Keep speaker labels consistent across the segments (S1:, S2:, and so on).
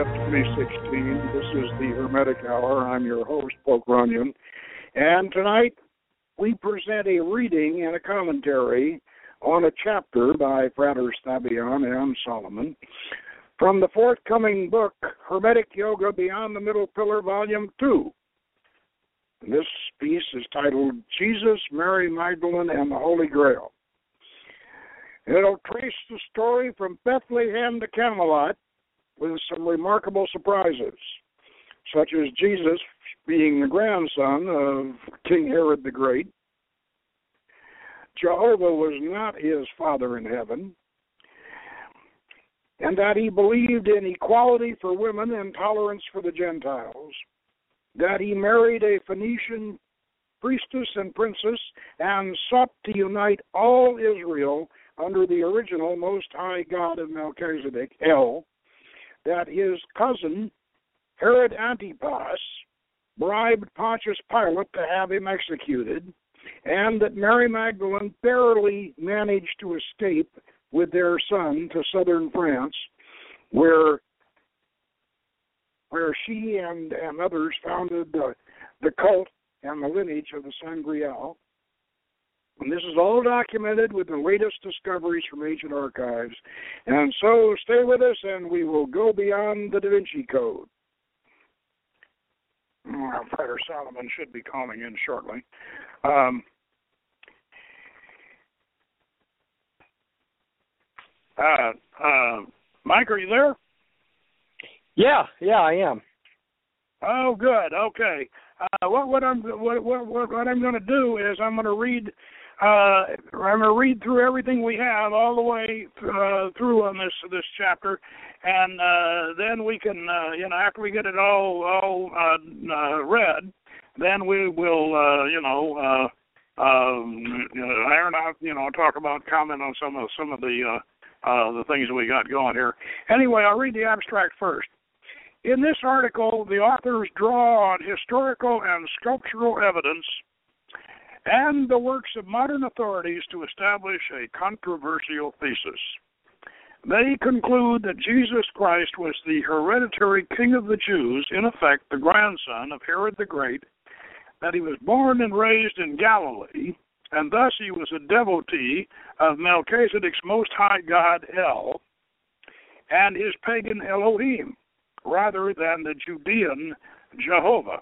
S1: 30th, 2016. This is the Hermetic Hour. I'm your host, Poke Runyon. And tonight we present a reading and a commentary on a chapter by Frater Stabian and Solomon from the forthcoming book, Hermetic Yoga Beyond the Middle Pillar, Volume 2. This piece is titled Jesus, Mary Magdalene, and the Holy Grail. It'll trace the story from Bethlehem to Camelot with some remarkable surprises, such as Jesus being the grandson of King Herod the Great. Jehovah was not his Father in heaven, and that he believed in equality for women and tolerance for the Gentiles, that he married a Phoenician priestess and princess and sought to unite all Israel under the original Most High God of Melchizedek, El, that his cousin, Herod Antipas, bribed Pontius Pilate to have him executed, and that Mary Magdalene barely managed to escape with their son to southern France, where she and others founded the cult and the lineage of the Sangreal. And this is all documented with the latest discoveries from ancient archives. And so stay with us and we will go beyond the Da Vinci Code. Well, Frater Solomon should be calling in shortly. Mike, are you there?
S2: Yeah, I am.
S1: Oh, good. Okay. What I'm going to do is I'm going to read. I'm going to read through everything we have all the way through on this chapter, and then we can, after we get it all read, then we will, iron out, talk about, comment on some of the things we got going here. Anyway, I'll read the abstract first. In this article, the authors draw on historical and sculptural evidence and the works of modern authorities to establish a controversial thesis. They conclude that Jesus Christ was the hereditary king of the Jews, in effect the grandson of Herod the Great, that he was born and raised in Galilee, and thus he was a devotee of Melchizedek's Most High God El and his pagan Elohim, rather than the Judean Jehovah.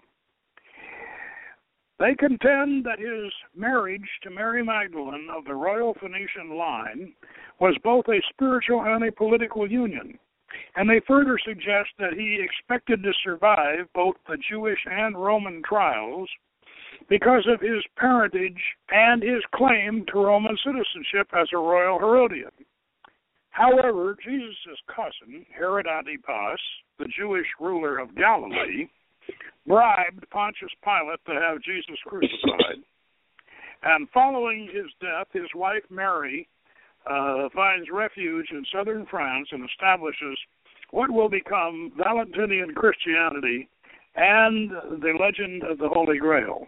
S1: They contend that his marriage to Mary Magdalene of the royal Phoenician line was both a spiritual and a political union, and they further suggest that he expected to survive both the Jewish and Roman trials because of his parentage and his claim to Roman citizenship as a royal Herodian. However, Jesus' cousin, Herod Antipas, the Jewish ruler of Galilee, bribed Pontius Pilate to have Jesus crucified. And following his death, his wife Mary finds refuge in southern France and establishes what will become Valentinian Christianity and the legend of the Holy Grail,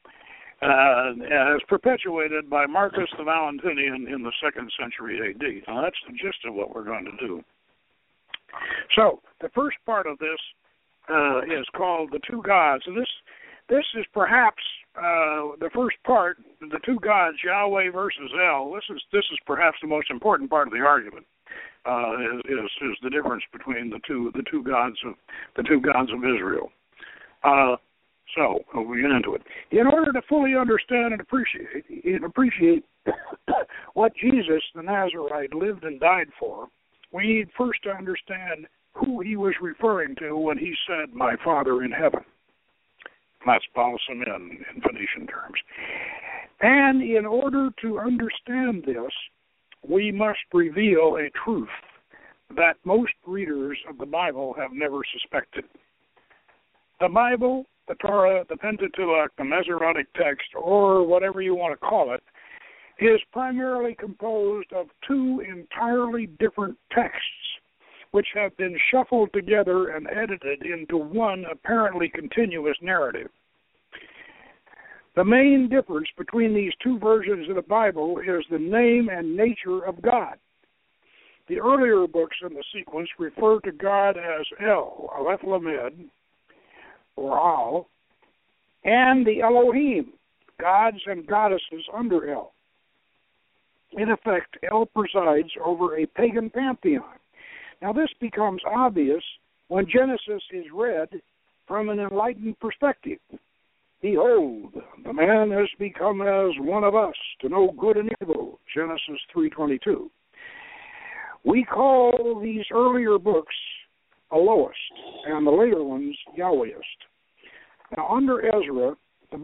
S1: as perpetuated by Marcus the Valentinian in the 2nd century A.D. Now, that's the gist of what we're going to do. So, the first part of this is called The Two Gods. And this is perhaps the first part, the two gods, Yahweh versus El. This is perhaps the most important part of the argument. Is the difference between the two gods of Israel. So we'll get into it. In order to fully understand and appreciate what Jesus the Nazarite lived and died for, we need first to understand who he was referring to when he said, "My Father in heaven." That's balsam in Phoenician terms. And in order to understand this, we must reveal a truth that most readers of the Bible have never suspected. The Bible, the Torah, the Pentateuch, the Masoretic text, or whatever you want to call it, is primarily composed of two entirely different texts, which have been shuffled together and edited into one apparently continuous narrative. The main difference between these two versions of the Bible is the name and nature of God. The earlier books in the sequence refer to God as El, Aleph Lamed, or Al, and the Elohim, gods and goddesses under El. In effect, El presides over a pagan pantheon. Now, this becomes obvious when Genesis is read from an enlightened perspective. Behold, the man has become as one of us, to know good and evil, Genesis 3:22. We call these earlier books Elohist, and the later ones Yahwehist. Now, under Ezra's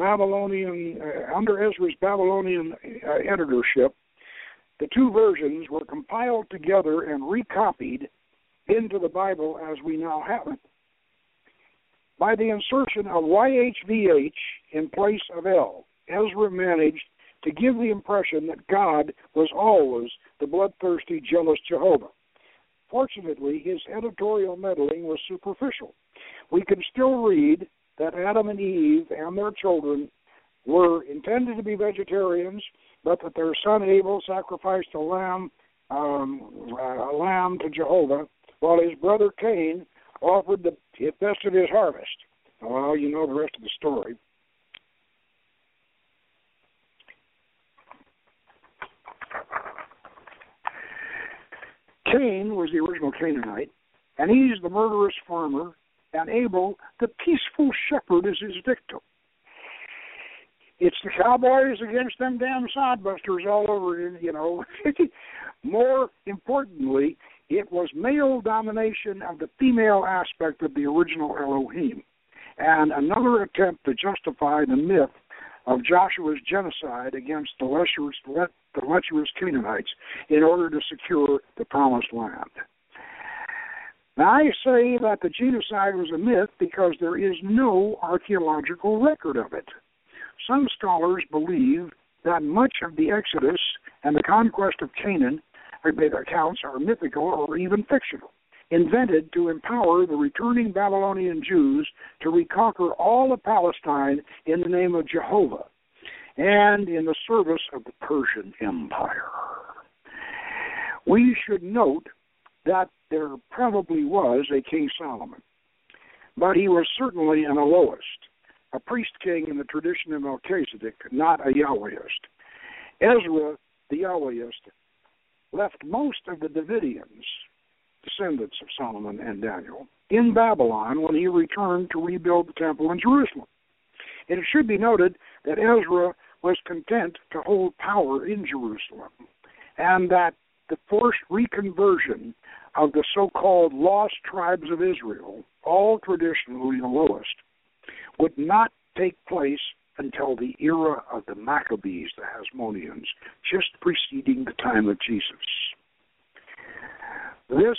S1: Babylonian editorship, the two versions were compiled together and recopied into the Bible as we now have it. By the insertion of YHVH in place of L, Ezra managed to give the impression that God was always the bloodthirsty, jealous Jehovah. Fortunately, his editorial meddling was superficial. We can still read that Adam and Eve and their children were intended to be vegetarians, but that their son Abel sacrificed a lamb to Jehovah, while his brother Cain offered the best of his harvest. Well, you know the rest of the story. Cain was the original Canaanite, and he's the murderous farmer, and Abel, the peaceful shepherd, is his victim. It's the cowboys against them damn sodbusters all over, you know. More importantly, it was male domination of the female aspect of the original Elohim, and another attempt to justify the myth of Joshua's genocide against the lecherous Canaanites in order to secure the promised land. Now, I say that the genocide was a myth because there is no archaeological record of it. Some scholars believe that much of the Exodus and the conquest of Canaan accounts are mythical or even fictional, invented to empower the returning Babylonian Jews to reconquer all of Palestine in the name of Jehovah and in the service of the Persian Empire. We should note that there probably was a King Solomon, but he was certainly an Elohist, a priest king in the tradition of Melchizedek, not a Yahwehist. Ezra, the Yahwehist, left most of the Davidians, descendants of Solomon and Daniel, in Babylon when he returned to rebuild the temple in Jerusalem. And it should be noted that Ezra was content to hold power in Jerusalem, and that the forced reconversion of the so-called lost tribes of Israel, all traditionally Elohist, would not take place until the era of the Maccabees, the Hasmoneans, just preceding the time of Jesus. This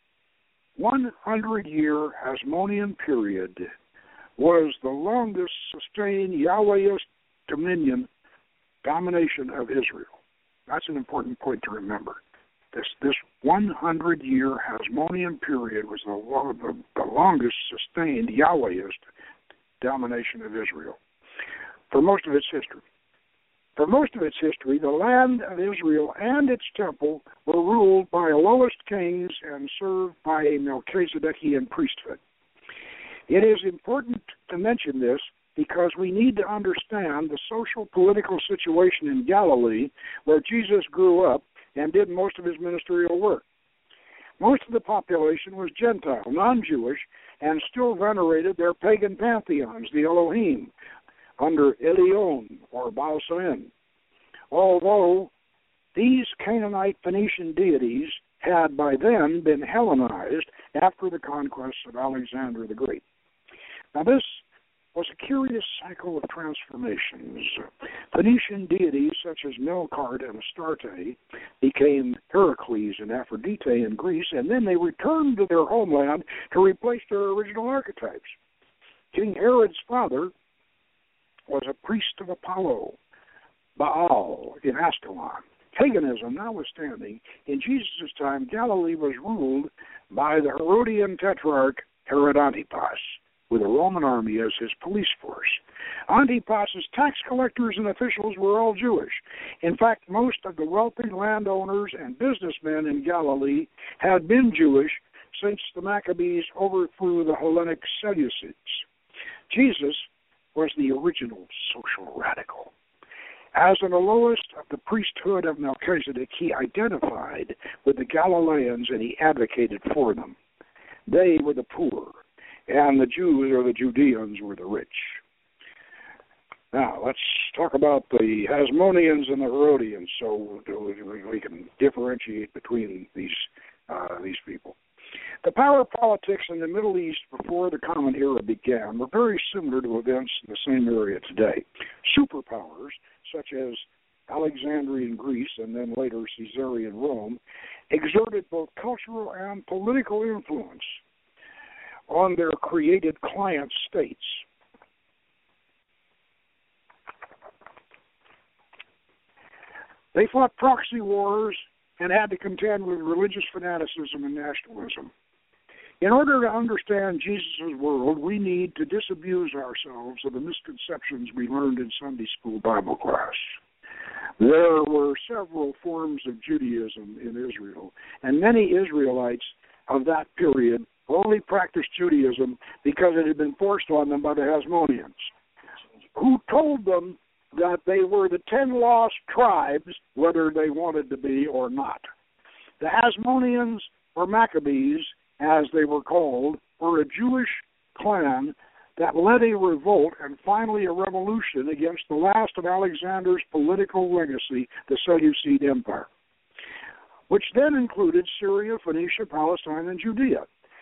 S1: 100-year Hasmonean period was the longest sustained Yahwehist domination of Israel. That's an important point to remember. This 100-year Hasmonean period was the longest sustained Yahwehist domination of Israel for most of its history. For most of its history, the land of Israel and its temple were ruled by Elohist kings and served by a Melchizedekian priesthood. It is important to mention this because we need to understand the social political situation in Galilee where Jesus grew up and did most of his ministerial work. Most of the population was Gentile, non-Jewish, and still venerated their pagan pantheons, the Elohim, under Elion or Baal Sein. Although these Canaanite Phoenician deities had by then been Hellenized after the conquests of Alexander the Great. Now this was a curious cycle of transformations. Phoenician deities such as Melkart and Astarte became Heracles and Aphrodite in Greece, and then they returned to their homeland to replace their original archetypes. King Herod's father was a priest of Apollo, Baal, in Ascalon. Paganism notwithstanding, in Jesus' time, Galilee was ruled by the Herodian tetrarch Herod Antipas, with a Roman army as his police force. Antipas's tax collectors and officials were all Jewish. In fact, most of the wealthy landowners and businessmen in Galilee had been Jewish since the Maccabees overthrew the Hellenic Seleucids. Jesus was the original social radical. As in the lowest of the priesthood of Melchizedek, he identified with the Galileans and he advocated for them. They were the poor, and the Jews or the Judeans were the rich. Now, let's talk about the Hasmoneans and the Herodians so we can differentiate between these people. The power politics in the Middle East before the Common Era began were very similar to events in the same area today. Superpowers, such as Alexandrian Greece and then later Caesarian Rome, exerted both cultural and political influence on their created client states. They fought proxy wars and had to contend with religious fanaticism and nationalism. In order to understand Jesus' world, we need to disabuse ourselves of the misconceptions we learned in Sunday school Bible class. There were several forms of Judaism in Israel, and many Israelites of that period only practiced Judaism because it had been forced on them by the Hasmoneans, who told them that they were the 10 lost tribes, whether they wanted to be or not. The Hasmoneans, or Maccabees, as they were called, were a Jewish clan that led a revolt and finally a revolution against the last of Alexander's political legacy, the Seleucid Empire, which then included Syria, Phoenicia, Palestine, and Judea.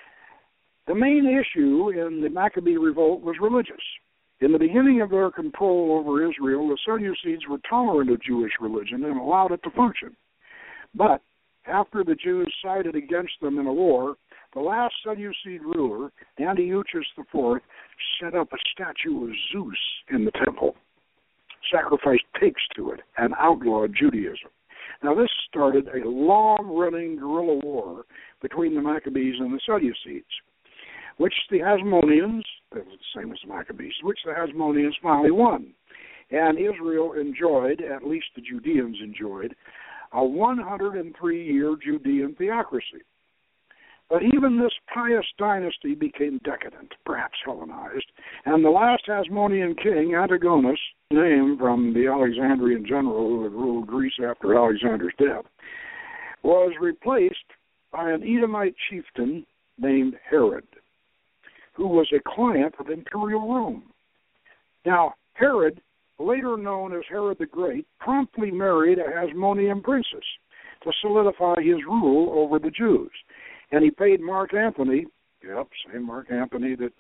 S1: The main issue in the Maccabee revolt was religious. In the beginning of their control over Israel, the Seleucids were tolerant of Jewish religion and allowed it to function. But after the Jews sided against them in a war, the last Seleucid ruler, Antiochus IV, set up a statue of Zeus in the temple, sacrificed pigs to it, and outlawed Judaism. Now, this started a long-running guerrilla war between the Maccabees and the Seleucids, which the Hasmoneans, the same as the Maccabees, which the Hasmoneans finally won. And Israel enjoyed, at least the Judeans enjoyed, a 103-year Judean theocracy. But even this pious dynasty became decadent, perhaps Hellenized, and the last Hasmonean king, Antigonus, named from the Alexandrian general who had ruled Greece after Alexander's death, was replaced by an Edomite chieftain named Herod, who was a client of imperial Rome. Now, Herod, later known as Herod the Great, promptly married a Hasmonean princess to solidify his rule over the Jews. And he paid Mark Antony, same Mark Antony that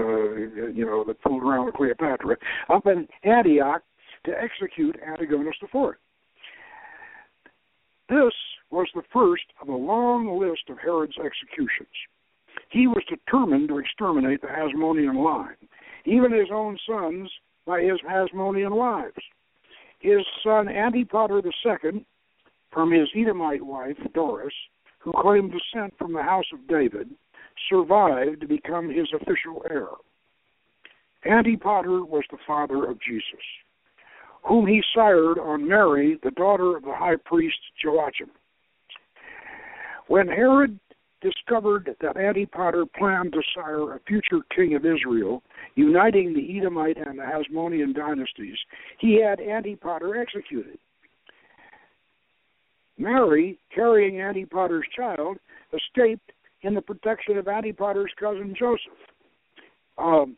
S1: fooled around with Cleopatra, up in Antioch to execute Antigonus IV. This was the first of a long list of Herod's executions. He was determined to exterminate the Hasmonean line, even his own sons by his Hasmonean wives. His son Antipater II, from his Edomite wife, Doris, who claimed descent from the house of David, survived to become his official heir. Antipater was the father of Jesus, whom he sired on Mary, the daughter of the high priest Joachim. When Herod discovered that Antipater planned to sire a future king of Israel, uniting the Edomite and the Hasmonean dynasties, he had Antipater executed. Mary, carrying Antipater's child, escaped in the protection of Antipater's cousin Joseph.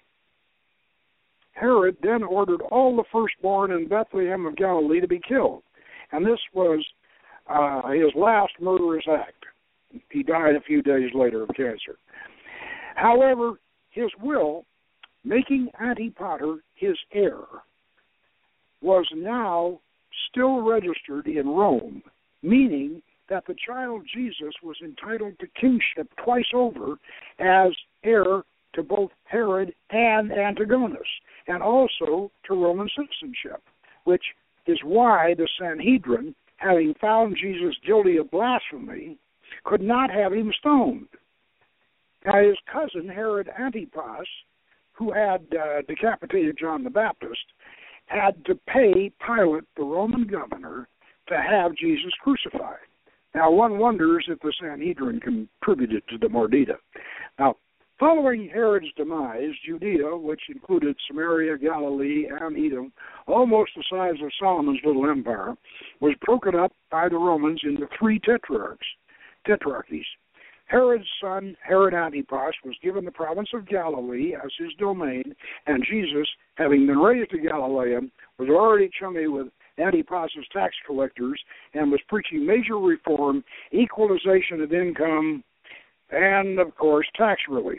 S1: Herod then ordered all the firstborn in Bethlehem of Galilee to be killed, and this was his last murderous act. He died a few days later of cancer. However, his will, making Antipater his heir, was now still registered in Rome, meaning that the child Jesus was entitled to kingship twice over as heir to both Herod and Antigonus, and also to Roman citizenship, which is why the Sanhedrin, having found Jesus guilty of blasphemy, could not have him stoned. Now, his cousin, Herod Antipas, who had decapitated John the Baptist, had to pay Pilate, the Roman governor, to have Jesus crucified. Now, one wonders if the Sanhedrin contributed to the mordida. Now, following Herod's demise, Judea, which included Samaria, Galilee, and Edom, almost the size of Solomon's little empire, was broken up by the Romans into three tetrarchies. Herod's son, Herod Antipas, was given the province of Galilee as his domain, and Jesus, having been raised a Galilean, was already chummy with Antipas's tax collectors and was preaching major reform, equalization of income, and, of course, tax relief.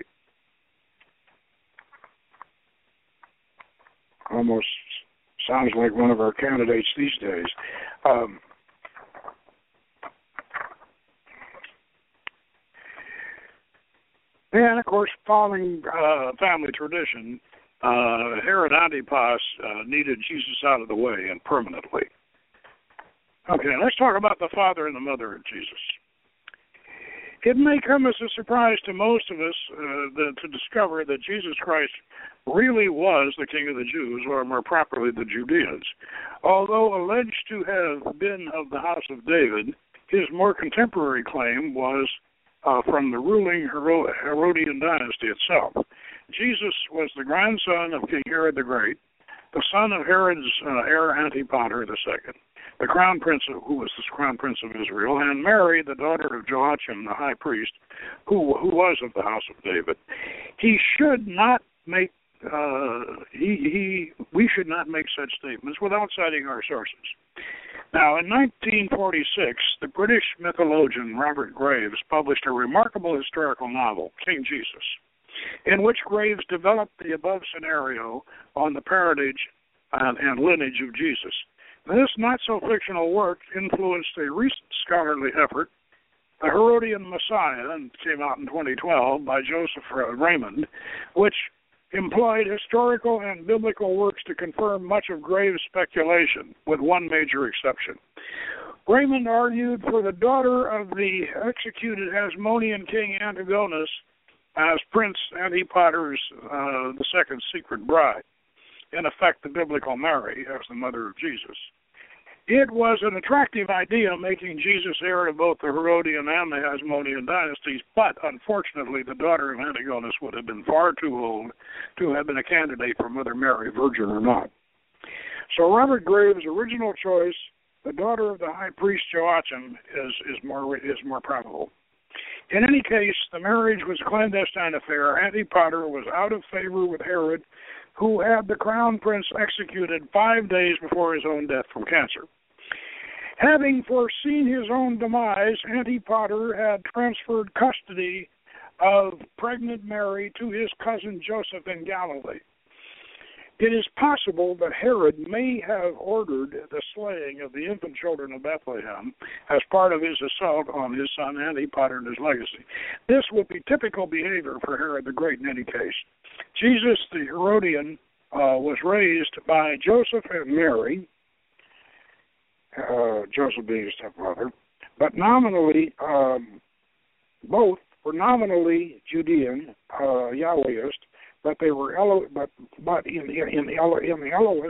S1: Almost sounds like one of our candidates these days. And, of course, following family tradition, Herod Antipas needed Jesus out of the way and permanently. Okay, let's talk about the father and the mother of Jesus. It may come as a surprise to most of us to discover that Jesus Christ really was the King of the Jews, or more properly, the Judeans. Although alleged to have been of the house of David, his more contemporary claim was from the ruling Herodian dynasty itself. Jesus was the grandson of King Herod the Great, the son of Herod's heir Antipater II, the crown prince who was the crown prince of Israel, and Mary, the daughter of Joachim, the high priest, who was of the house of David. We should not make such statements without citing our sources. Now, in 1946, the British mythologian Robert Graves published a remarkable historical novel, King Jesus, in which Graves developed the above scenario on the parentage and lineage of Jesus. This not-so-fictional work influenced a recent scholarly effort, The Herodian Messiah, and came out in 2012 by Joseph Raymond, which employed historical and biblical works to confirm much of Graves' speculation, with one major exception. Raymond argued for the daughter of the executed Hasmonean king Antigonus as Prince Antipater's the second secret bride, in effect the biblical Mary as the mother of Jesus. It was an attractive idea, making Jesus heir of both the Herodian and the Hasmonean dynasties, but unfortunately the daughter of Antigonus would have been far too old to have been a candidate for Mother Mary, virgin or not. So Robert Graves' original choice, the daughter of the high priest Joachim, is more probable. In any case, the marriage was a clandestine affair. Antipater was out of favor with Herod, who had the crown prince executed 5 days before his own death from cancer. Having foreseen his own demise, Antipater had transferred custody of pregnant Mary to his cousin Joseph in Galilee. It is possible that Herod may have ordered the slaying of the infant children of Bethlehem as part of his assault on his son Antipater and his legacy. This would be typical behavior for Herod the Great in any case. Jesus, the Herodian, was raised by Joseph and Mary, Joseph being his stepfather, but nominally, both were nominally Judean, Yahwehist, but they were in the Elohist,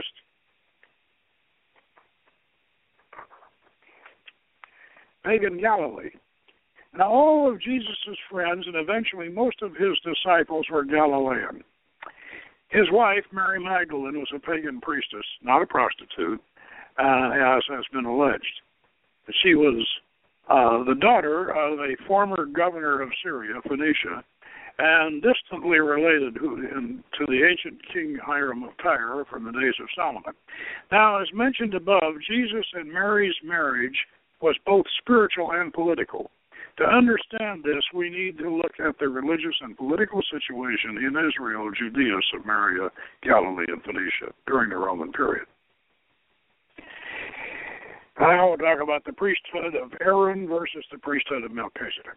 S1: pagan Galilee. Now, all of Jesus' friends and eventually most of his disciples were Galilean. His wife, Mary Magdalene, was a pagan priestess, not a prostitute, as has been alleged. She was the daughter of a former governor of Syria, Phoenicia, and distantly related to the ancient King Hiram of Tyre from the days of Solomon. Now, as mentioned above, Jesus and Mary's marriage was both spiritual and political. To understand this, we need to look at the religious and political situation in Israel, Judea, Samaria, Galilee, and Phoenicia during the Roman period. Now we'll talk about the priesthood of Aaron versus the priesthood of Melchizedek.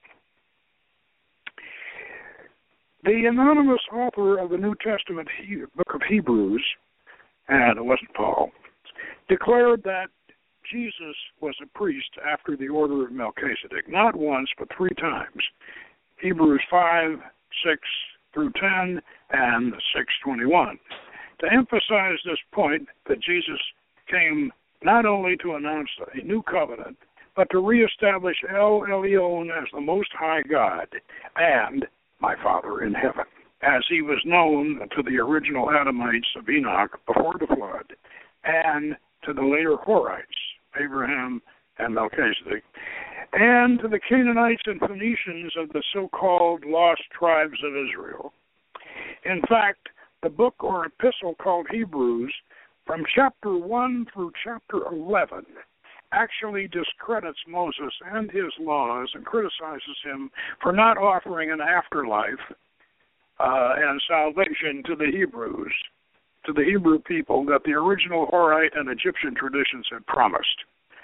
S1: The anonymous author of the New Testament book of Hebrews, and it wasn't Paul, declared that Jesus was a priest after the order of Melchizedek, not once but 3 times. Hebrews 5, 6 through 10, and 6:21. To emphasize this point that Jesus came not only to announce a new covenant, but to reestablish El Elyon as the Most High God and my Father in heaven, as he was known to the original Adamites of Enoch before the flood, and to the later Horites, Abraham and Melchizedek, and to the Canaanites and Phoenicians of the so-called lost tribes of Israel. In fact, the book or epistle called Hebrews, from chapter 1 through chapter 11, actually discredits Moses and his laws and criticizes him for not offering an afterlife and salvation to the Hebrews, to the Hebrew people that the original Horite and Egyptian traditions had promised.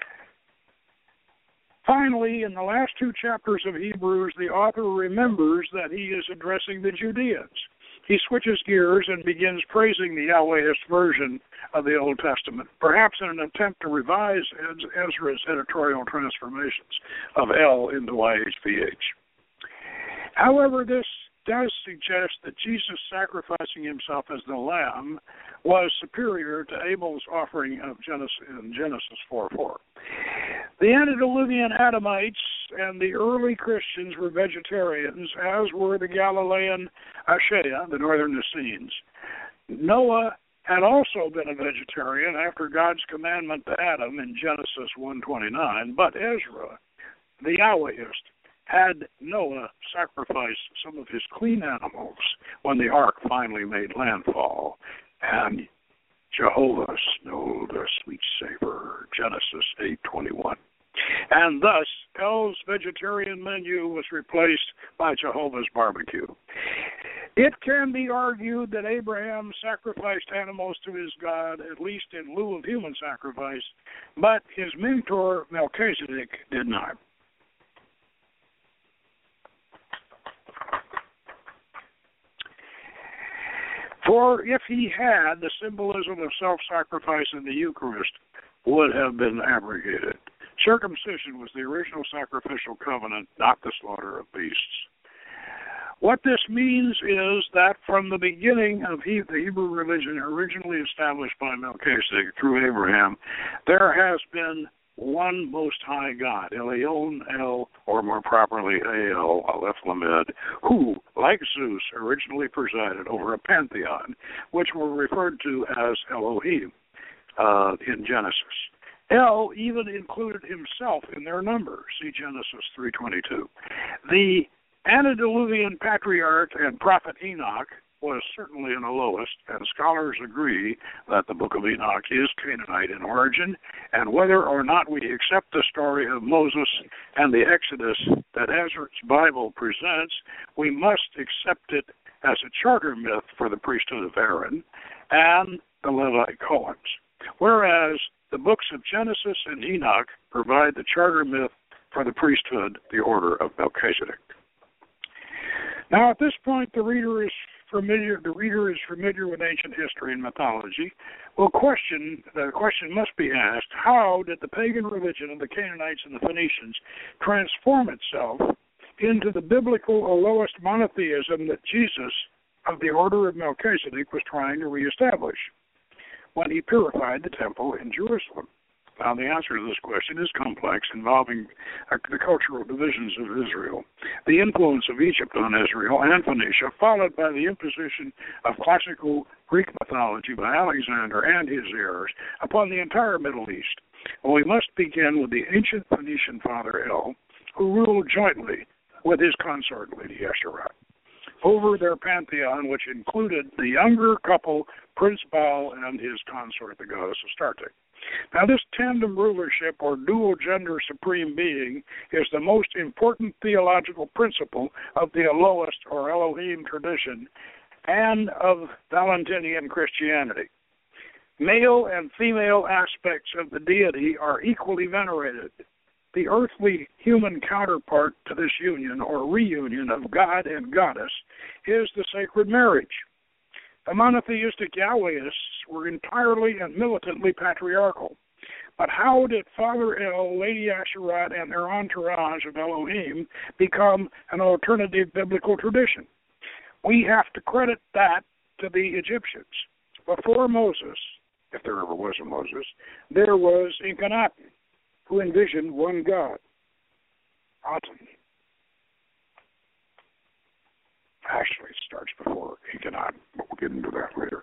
S1: Finally, in the last two chapters of Hebrews, the author remembers that he is addressing the Judeans. He switches gears and begins praising the Yahwehist version of the Old Testament, perhaps in an attempt to revise Ezra's editorial transformations of El into YHVH. However, this does suggest that Jesus sacrificing himself as the lamb was superior to Abel's offering of Genesis 4:4. The antediluvian Adamites and the early Christians were vegetarians, as were the Galilean Ashea, the northern Essenes. Noah had also been a vegetarian after God's commandment to Adam in Genesis 1:29, but Ezra, the Yahwehist, had Noah sacrifice some of his clean animals when the ark finally made landfall, and Jehovah smelled a sweet savor, Genesis 8:21. And thus, El's vegetarian menu was replaced by Jehovah's barbecue. It can be argued that Abraham sacrificed animals to his God, at least in lieu of human sacrifice, but his mentor, Melchizedek, did not. For if he had, the symbolism of self-sacrifice in the Eucharist would have been abrogated. Circumcision was the original sacrificial covenant, not the slaughter of beasts. What this means is that from the beginning of the Hebrew religion originally established by Melchizedek through Abraham, there has been one Most High God, Elyon, El, or more properly El, Aleph Lamed, who, like Zeus, originally presided over a pantheon, which were referred to as Elohim in Genesis. El even included himself in their number, see Genesis 3:22. The antediluvian patriarch and prophet Enoch was certainly an Elohist, and scholars agree that the Book of Enoch is Canaanite in origin, and whether or not we accept the story of Moses and the Exodus that Ezra's Bible presents, we must accept it as a charter myth for the priesthood of Aaron and the Levite Cohens, whereas the books of Genesis and Enoch provide the charter myth for the priesthood, the order of Melchizedek. Now, at this point, the reader is familiar with ancient history and mythology. The question must be asked, how did the pagan religion of the Canaanites and the Phoenicians transform itself into the biblical Elohist monotheism that Jesus, of the order of Melchizedek, was trying to reestablish when he purified the temple in Jerusalem? Now, the answer to this question is complex, involving the cultural divisions of Israel, the influence of Egypt on Israel and Phoenicia, followed by the imposition of classical Greek mythology by Alexander and his heirs upon the entire Middle East. Well, we must begin with the ancient Phoenician father El, who ruled jointly with his consort Lady Eshterat over their pantheon, which included the younger couple, Prince Baal, and his consort, the goddess Astarte. Now, this tandem rulership, or dual-gender supreme being, is the most important theological principle of the Elohist or Elohim tradition and of Valentinian Christianity. Male and female aspects of the deity are equally venerated. The earthly human counterpart to this union, or reunion, of God and goddess is the sacred marriage. The monotheistic Yahwehists were entirely and militantly patriarchal. But how did Father El, Lady Asherat, and their entourage of Elohim become an alternative biblical tradition? We have to credit that to the Egyptians. Before Moses, if there ever was a Moses, there was Akhenaten, who envisioned one God, Aten. Actually, it starts before Akhenaten, but we'll get into that later.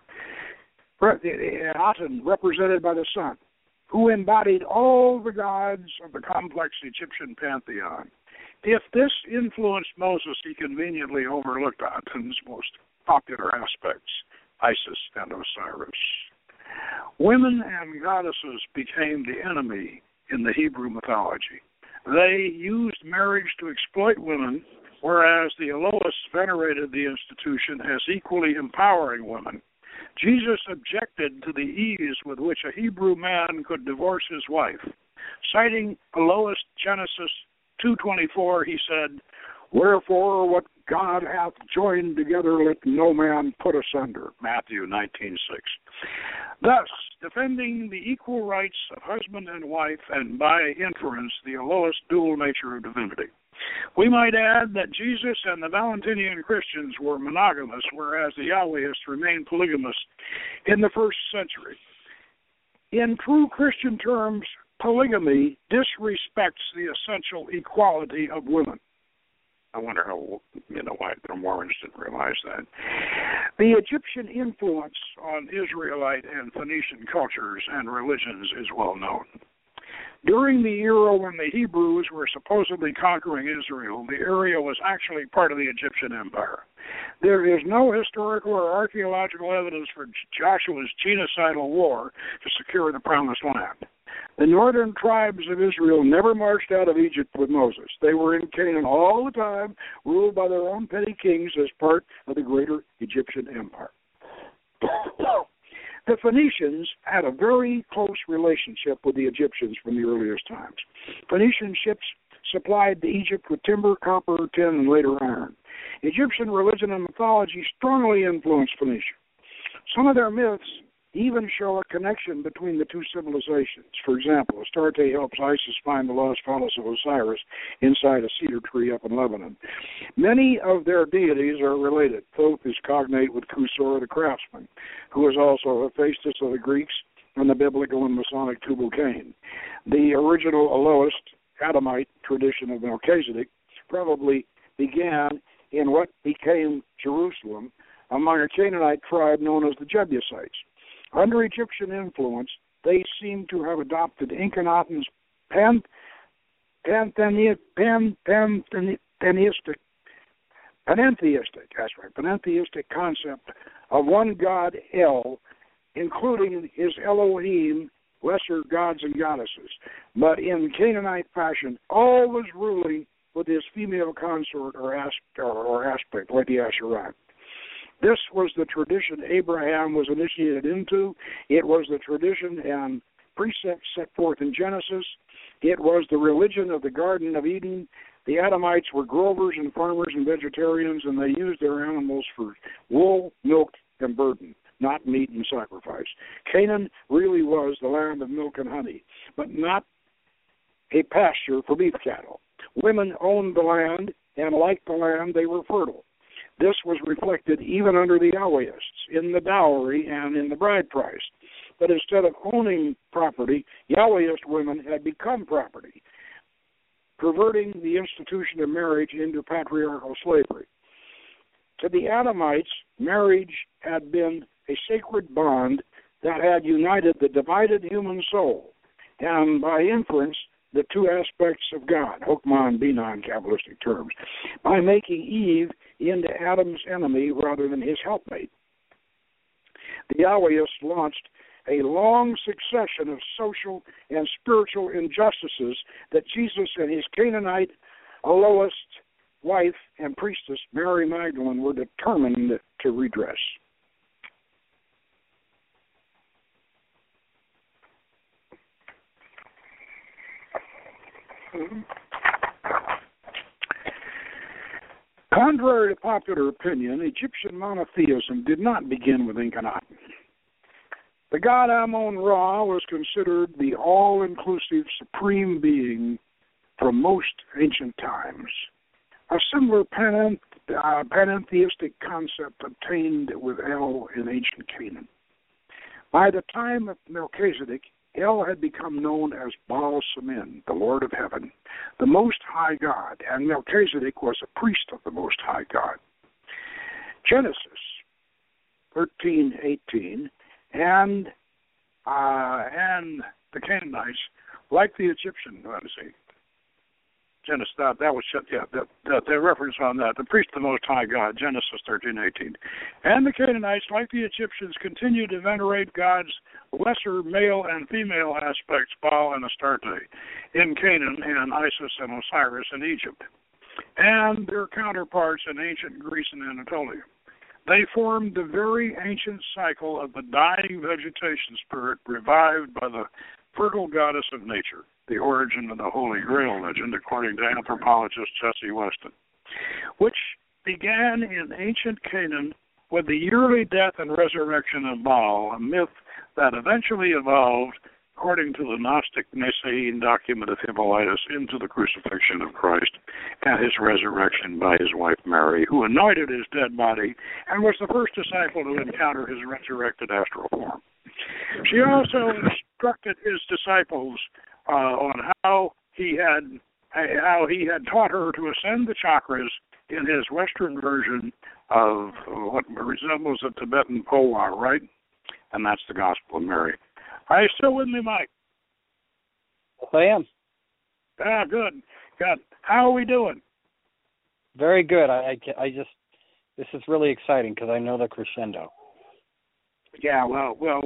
S1: Aten, represented by the sun, who embodied all the gods of the complex Egyptian pantheon. If this influenced Moses, he conveniently overlooked Aten's most popular aspects, Isis and Osiris. Women and goddesses became the enemy in the Hebrew mythology. They used marriage to exploit women, whereas the Elohists venerated the institution as equally empowering women. Jesus objected to the ease with which a Hebrew man could divorce his wife. Citing Elohist Genesis 2:24, he said, "Wherefore what God hath joined together, let no man put asunder." Matthew 19:6. Thus, defending the equal rights of husband and wife, and by inference, the Elohist dual nature of divinity. We might add that Jesus and the Valentinian Christians were monogamous, whereas the Yahwehists remained polygamous in the first century. In true Christian terms, polygamy disrespects the essential equality of women. I wonder how, why the Mormons didn't realize that. The Egyptian influence on Israelite and Phoenician cultures and religions is well known. During the era when the Hebrews were supposedly conquering Israel, the area was actually part of the Egyptian Empire. There is no historical or archaeological evidence for Joshua's genocidal war to secure the Promised Land. The northern tribes of Israel never marched out of Egypt with Moses. They were in Canaan all the time, ruled by their own petty kings as part of the greater Egyptian Empire. The Phoenicians had a very close relationship with the Egyptians from the earliest times. Phoenician ships supplied to Egypt with timber, copper, tin, and later iron. Egyptian religion and mythology strongly influenced Phoenicia. Some of their myths even show a connection between the two civilizations. For example, Astarte helps Isis find the lost phallus of Osiris inside a cedar tree up in Lebanon. Many of their deities are related. Thoth is cognate with Kusor the craftsman, who is also Hephaestus of the Greeks and the biblical and Masonic Tubal-Cain. The original Elohist Adamite tradition of Melchizedek probably began in what became Jerusalem among a Canaanite tribe known as the Jebusites. Under Egyptian influence, they seem to have adopted Akhenaten's pantheistic concept of one God, El, including his Elohim, lesser gods and goddesses. But in Canaanite fashion, always ruling with his female consort or aspect, like the Asherat. This was the tradition Abraham was initiated into. It was the tradition and precepts set forth in Genesis. It was the religion of the Garden of Eden. The Adamites were growers and farmers and vegetarians, and they used their animals for wool, milk, and burden, not meat and sacrifice. Canaan really was the land of milk and honey, but not a pasture for beef cattle. Women owned the land, and like the land, they were fertile. This was reflected even under the Yahwehists in the dowry and in the bride price. But instead of owning property, Yahwehist women had become property, perverting the institution of marriage into patriarchal slavery. To the Adamites, marriage had been a sacred bond that had united the divided human soul, and by inference, the two aspects of God, Hokmah and Binah in Kabbalistic terms, by making Eve into Adam's enemy rather than his helpmate. The Yahwehists launched a long succession of social and spiritual injustices that Jesus and his Canaanite Elohist wife and priestess, Mary Magdalene, were determined to redress. Contrary to popular opinion, Egyptian monotheism did not begin with Akhenaten. The god Amun-Ra was considered the all-inclusive supreme being from most ancient times. A similar panentheistic concept obtained with El in ancient Canaan. By the time of Melchizedek, El had become known as Baal Samin, the Lord of Heaven, the Most High God, and Melchizedek was a priest of the Most High God. Genesis 13:18 and the Canaanites, like the Egyptians, Genesis, that was the reference on that. The priest of the Most High God, Genesis 13:18. And the Canaanites, like the Egyptians, continued to venerate God's lesser male and female aspects, Baal and Astarte, in Canaan, and Isis and Osiris in Egypt, and their counterparts in ancient Greece and Anatolia. They formed the very ancient cycle of the dying vegetation spirit revived by the fertile goddess of nature, the origin of the Holy Grail legend, according to anthropologist Jesse Weston, which began in ancient Canaan with the yearly death and resurrection of Baal, a myth that eventually evolved, according to the Gnostic Nicene document of Hippolytus, into the crucifixion of Christ and his resurrection by his wife Mary, who anointed his dead body and was the first disciple to encounter his resurrected astral form. She also instructed his disciples on how he had taught her to ascend the chakras in his Western version of what resembles a Tibetan Powa, right? And that's the Gospel of Mary. Are you still with me, Mike?
S2: Yes, I am.
S1: Good. How are we doing?
S2: Very good. I just, this is really exciting because I know the crescendo.
S1: Yeah, well, we'll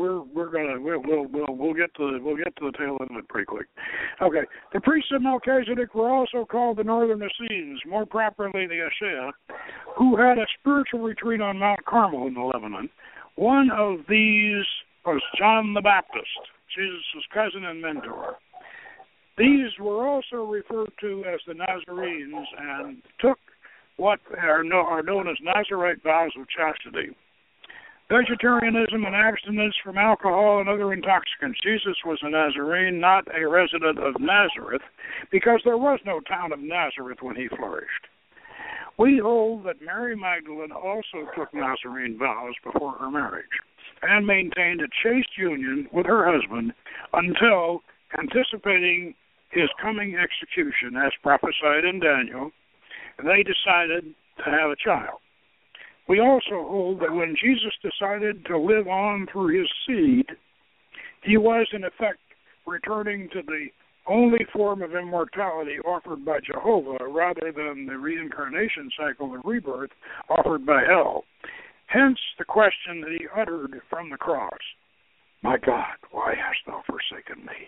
S1: get to the tail end of it pretty quick. Okay, the priests of Melchizedek were also called the Northern Essenes, more properly the Ashea, who had a spiritual retreat on Mount Carmel in the Lebanon. One of these was John the Baptist, Jesus' cousin and mentor. These were also referred to as the Nazarenes and took what are known as Nazarite vows of chastity. Vegetarianism and abstinence from alcohol and other intoxicants. Jesus was a Nazarene, not a resident of Nazareth, because there was no town of Nazareth when he flourished. We hold that Mary Magdalene also took Nazarene vows before her marriage and maintained a chaste union with her husband until, anticipating his coming execution as prophesied in Daniel, they decided to have a child. We also hold that when Jesus decided to live on through his seed, he was in effect returning to the only form of immortality offered by Jehovah rather than the reincarnation cycle of rebirth offered by El. Hence the question that he uttered from the cross, "My God, why hast thou forsaken me?"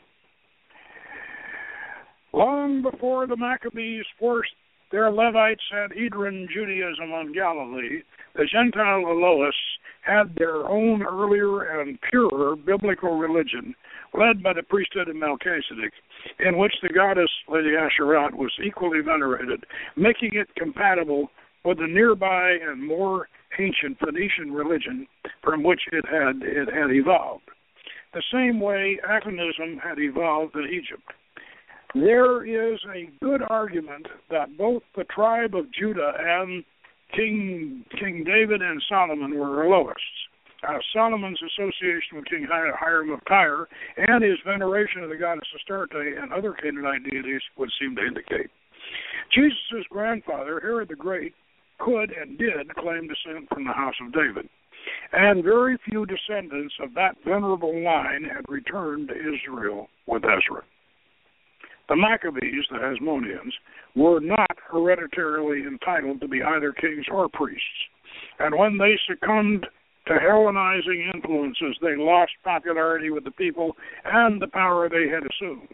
S1: Long before the Maccabees forced their Levite Sanhedrin Judaism on Galilee, the Gentile Eloists had their own earlier and purer biblical religion, led by the priesthood of Melchizedek, in which the goddess Lady Asherat was equally venerated, making it compatible with the nearby and more ancient Phoenician religion from which it had evolved, the same way Atonism had evolved in Egypt. There is a good argument that both the tribe of Judah and King David and Solomon were Eloists. Solomon's association with King Hiram of Tyre and his veneration of the goddess Astarte and other Canaanite deities would seem to indicate. Jesus' grandfather, Herod the Great, could and did claim descent from the house of David, and very few descendants of that venerable line had returned to Israel with Ezra. The Maccabees, the Hasmoneans, were not hereditarily entitled to be either kings or priests, and when they succumbed to Hellenizing influences, they lost popularity with the people and the power they had assumed.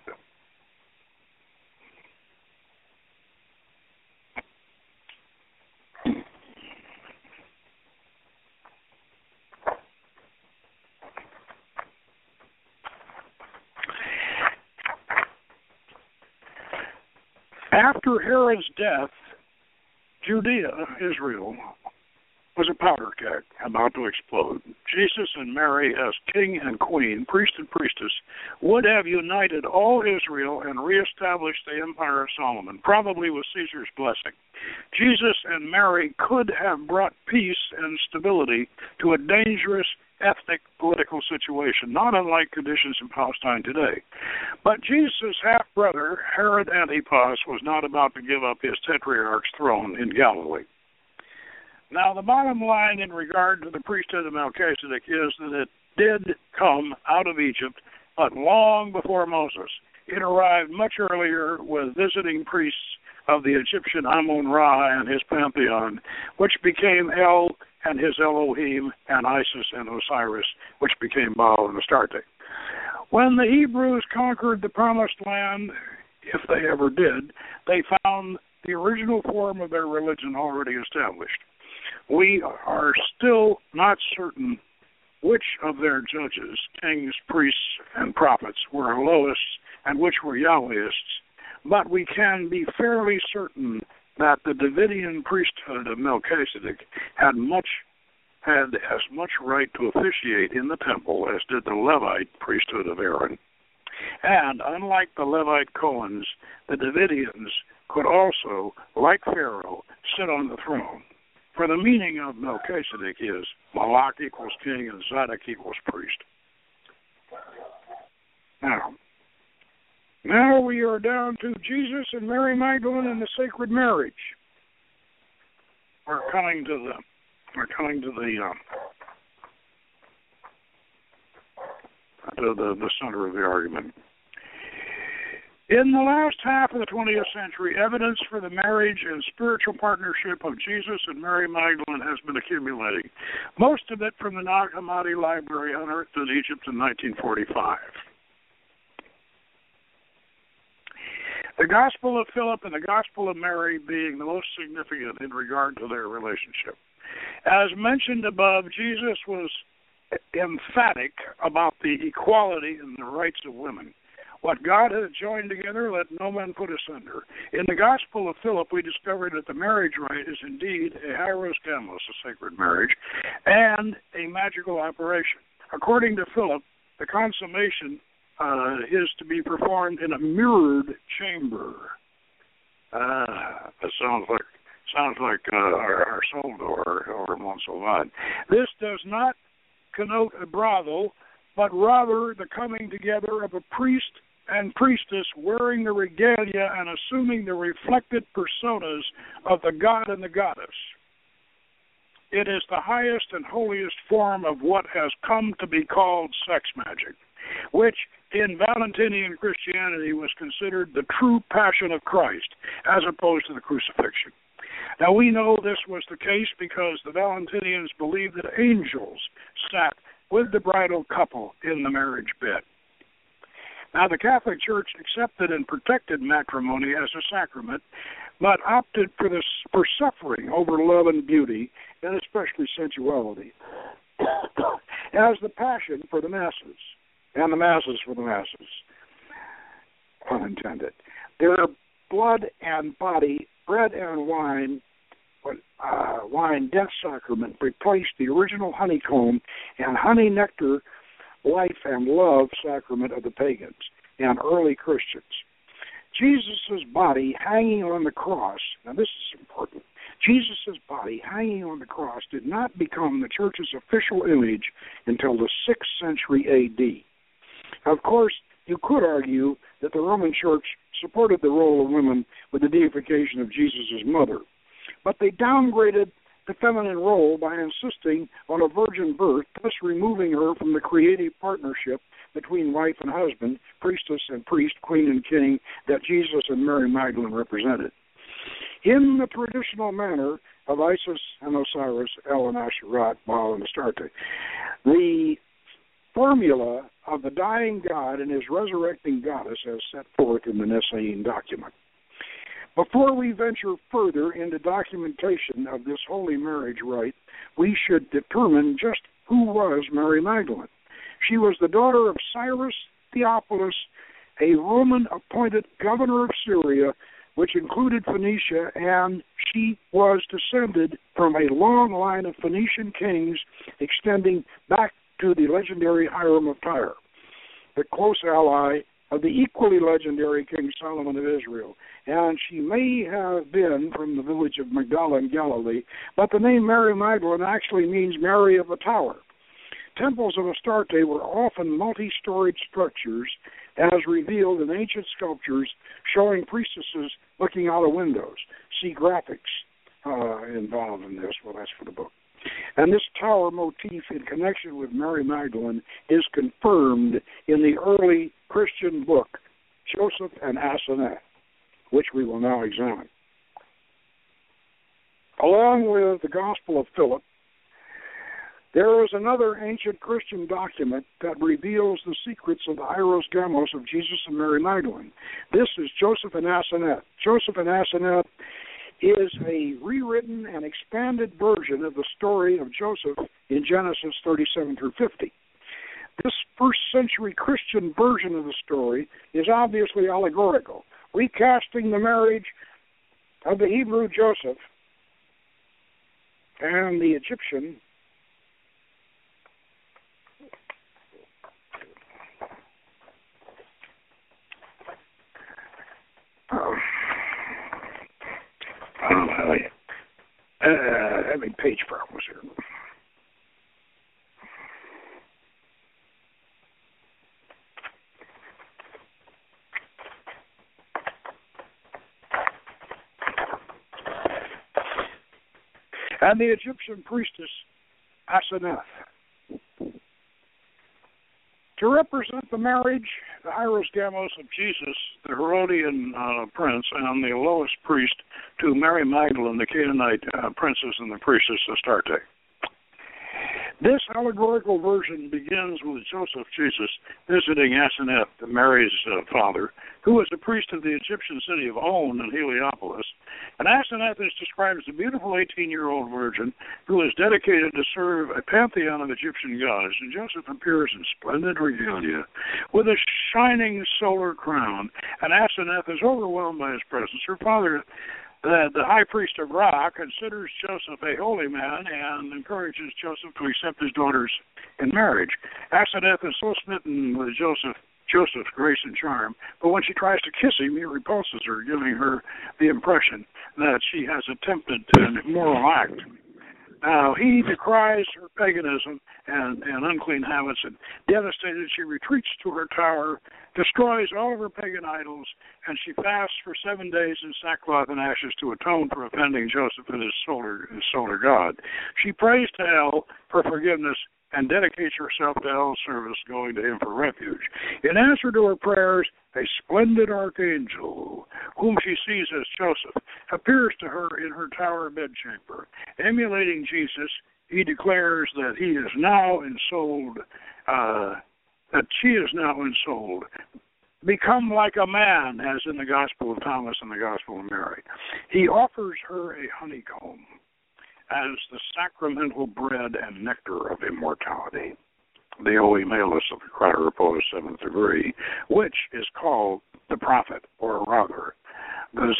S1: After Herod's death, Judea, Israel, was a powder keg about to explode. Jesus and Mary, as king and queen, priest and priestess, would have united all Israel and reestablished the Empire of Solomon, probably with Caesar's blessing. Jesus and Mary could have brought peace and stability to a dangerous ethnic political situation, not unlike conditions in Palestine today. But Jesus' half-brother, Herod Antipas, was not about to give up his tetrarch's throne in Galilee. Now, the bottom line in regard to the priesthood of Melchizedek is that it did come out of Egypt, but long before Moses. It arrived much earlier with visiting priests of the Egyptian Amun-Ra and his pantheon, which became El and his Elohim, and Isis and Osiris, which became Baal and Astarte. When the Hebrews conquered the Promised Land, if they ever did, they found the original form of their religion already established. We are still not certain which of their judges, kings, priests, and prophets, were Elohists and which were Yahwehists, but we can be fairly certain that the Davidian priesthood of Melchizedek had as much right to officiate in the temple as did the Levite priesthood of Aaron. And unlike the Levite Cohens, the Davidians could also, like Pharaoh, sit on the throne. For the meaning of Melchizedek is Malach equals king and Zadok equals priest. Now we are down to Jesus and Mary Magdalene and the sacred marriage. We're coming to the center of the argument. In the last half of the 20th century, evidence for the marriage and spiritual partnership of Jesus and Mary Magdalene has been accumulating, most of it from the Nag Hammadi Library unearthed in Egypt in 1945. The Gospel of Philip and the Gospel of Mary being the most significant in regard to their relationship. As mentioned above, Jesus was emphatic about the equality and the rights of women. What God has joined together, let no man put asunder. In the Gospel of Philip, we discovered that the marriage rite is indeed a hieros gamos, a sacred marriage, and a magical operation. According to Philip, the consummation is to be performed in a mirrored chamber. That sounds like our soul door over Montsalvat. This does not connote a brothel, but rather the coming together of a priest and priestess wearing the regalia and assuming the reflected personas of the god and the goddess. It is the highest and holiest form of what has come to be called sex magic, which in Valentinian Christianity was considered the true passion of Christ as opposed to the crucifixion. Now we know this was the case because the Valentinians believed that angels sat with the bridal couple in the marriage bed. Now, the Catholic Church accepted and protected matrimony as a sacrament, but opted for suffering over love and beauty, and especially sensuality, as the passion for the masses, and the masses for the masses, unintended. Their blood and body, bread and wine death sacrament replaced the original honeycomb and honey nectar life and love sacrament of the pagans and early Christians. Jesus' body hanging on the cross, now this is important, Jesus' body hanging on the cross did not become the church's official image until the 6th century A.D. Of course, you could argue that the Roman Church supported the role of women with the deification of Jesus' mother, but they downgraded the feminine role by insisting on a virgin birth, thus removing her from the creative partnership between wife and husband, priestess and priest, queen and king, that Jesus and Mary Magdalene represented. In the traditional manner of Isis and Osiris, El and Asherat, Baal and Astarte, the formula of the dying god and his resurrecting goddess as set forth in the Nicene document. Before we venture further into documentation of this holy marriage rite, we should determine just who was Mary Magdalene. She was the daughter of Cyrus Theophilus, a Roman-appointed governor of Syria which included Phoenicia, and she was descended from a long line of Phoenician kings extending back to the legendary Hiram of Tyre, the close ally of the equally legendary King Solomon of Israel. And she may have been from the village of Magdala in Galilee, but the name Mary Magdalene actually means Mary of the Tower. Temples of Astarte were often multi-storied structures, as revealed in ancient sculptures showing priestesses looking out of windows. See graphics involved in this. Well, that's for the book. And this tower motif in connection with Mary Magdalene is confirmed in the early Christian book, Joseph and Asenath, which we will now examine. Along with the Gospel of Philip, there is another ancient Christian document that reveals the secrets of the Hieros Gamos of Jesus and Mary Magdalene. This is Joseph and Asenath. Joseph and Asenath is a rewritten and expanded version of the story of Joseph in Genesis 37 through 50. This first century Christian version of the story is obviously allegorical, recasting the marriage of the Hebrew Joseph and the Egyptian having page problems here. And the Egyptian priestess Asenath. To represent the marriage, the Hieros Gamos of Jesus, the Herodian prince, and the lowest priest to Mary Magdalene, the Canaanite princess and the priestess Astarte. This allegorical version begins with Joseph, Jesus, visiting Asenath, Mary's father, who was a priest of the Egyptian city of On in Heliopolis. And Asenath is described as a beautiful 18-year-old virgin who is dedicated to serve a pantheon of Egyptian gods. And Joseph appears in splendid regalia with a shining solar crown. And Asenath is overwhelmed by his presence. Her father, the high priest of Ra, considers Joseph a holy man and encourages Joseph to accept his daughters in marriage. Asenath is so smitten with Joseph's grace and charm, but when she tries to kiss him, he repulses her, giving her the impression that she has attempted an immoral act. Now, he decries her paganism and unclean habits, and devastated, she retreats to her tower, destroys all of her pagan idols, and she fasts for 7 days in sackcloth and ashes to atone for offending Joseph and his solar god. She prays to El for forgiveness and dedicates herself to El's service, going to him for refuge. In answer to her prayers, a splendid archangel, whom she sees as Joseph, appears to her in her tower bedchamber. Emulating Jesus, he declares that he is now ensouled, that she is now ensouled. Become like a man, as in the Gospel of Thomas and the Gospel of Mary. He offers her a honeycomb as the sacramental bread and nectar of immortality, the Oimelis of the Craterapos 7th degree, which is called the prophet, or rather, the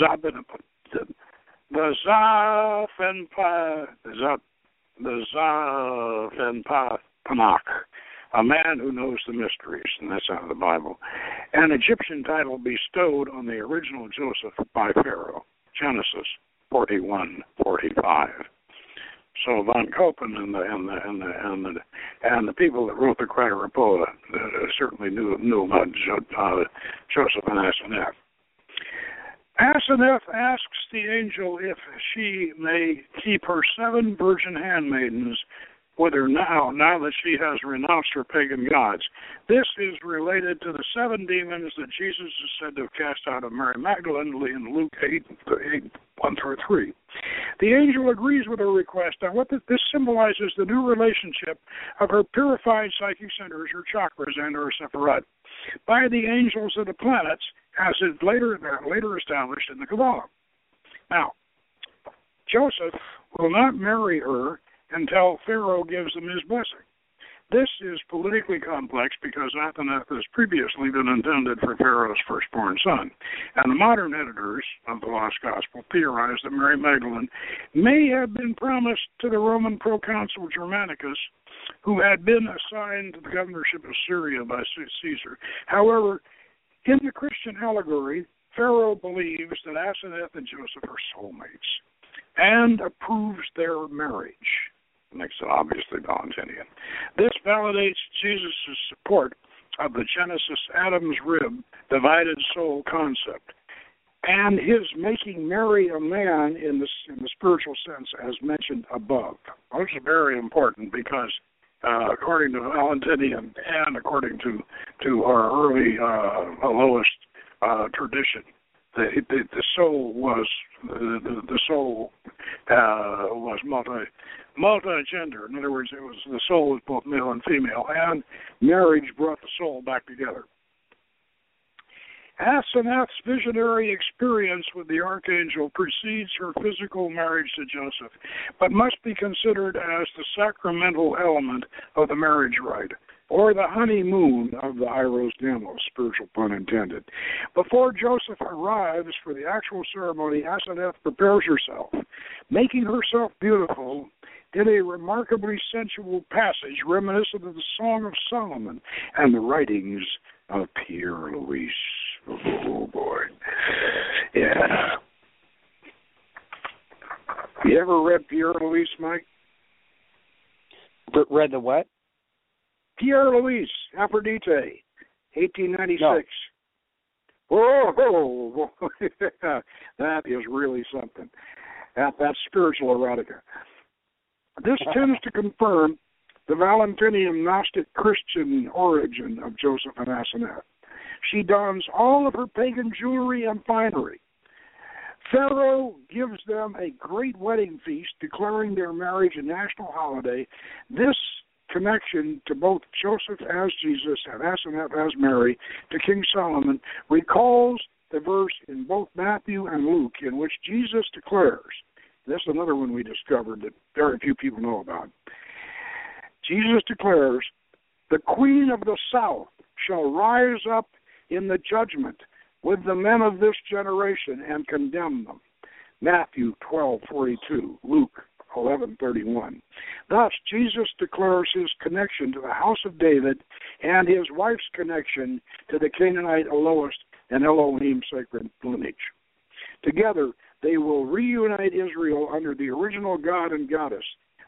S1: Zaphenpa Tanakh, a man who knows the mysteries, and that's out of the Bible, an Egyptian title bestowed on the original Joseph by Pharaoh, Genesis 41:45. So Von Koppen and the people that wrote the Craterapos certainly knew about Joseph and Asenath. Asenath asks the angel if she may keep her 7 virgin handmaidens with her now that she has renounced her pagan gods. This is related to the 7 demons that Jesus is said to have cast out of Mary Magdalene in Luke 8:1-3. The angel agrees with her request, and what this symbolizes the new relationship of her purified psychic centers, her chakras, and her Sephirat, by the angels of the planets, as is later established in the Kabbalah. Now, Joseph will not marry her until Pharaoh gives him his blessing. This is politically complex because Asenath has previously been intended for Pharaoh's firstborn son, and the modern editors of the Lost Gospel theorize that Mary Magdalene may have been promised to the Roman proconsul Germanicus, who had been assigned to the governorship of Syria by Caesar. However, in the Christian allegory, Pharaoh believes that Asenath and Joseph are soulmates and approves their marriage. Makes it obviously Valentinian. This validates Jesus' support of the Genesis Adam's rib divided soul concept, and his making Mary a man in the spiritual sense as mentioned above. This is very important because according to Valentinian and according to our early lowest tradition, the soul was multi-gender. In other words, the soul was both male and female, and marriage brought the soul back together. Asenath's visionary experience with the archangel precedes her physical marriage to Joseph, but must be considered as the sacramental element of the marriage rite, or the honeymoon of the Iros Demos, spiritual pun intended. Before Joseph arrives for the actual ceremony, Asenath prepares herself, making herself beautiful in a remarkably sensual passage reminiscent of the Song of Solomon and the writings of Pierre Louis. Oh, boy. Yeah. You ever read Pierre Louis, Mike?
S2: Read the what?
S1: Pierre Louis, Aphrodite, 1896.
S2: No.
S1: Whoa, that is really something. That's spiritual erotica. This tends to confirm the Valentinian Gnostic Christian origin of Joseph and Asenath. She dons all of her pagan jewelry and finery. Pharaoh gives them a great wedding feast, declaring their marriage a national holiday. This connection to both Joseph as Jesus and Asenath as Mary to King Solomon recalls the verse in both Matthew and Luke in which Jesus declares, this is another one we discovered that very few people know about. Jesus declares, the queen of the south shall rise up in the judgment with the men of this generation and condemn them. Matthew 12:42, Luke 11:31. Thus, Jesus declares his connection to the house of David and his wife's connection to the Canaanite Elohist and Elohim sacred lineage. Together, they will reunite Israel under the original God and goddess,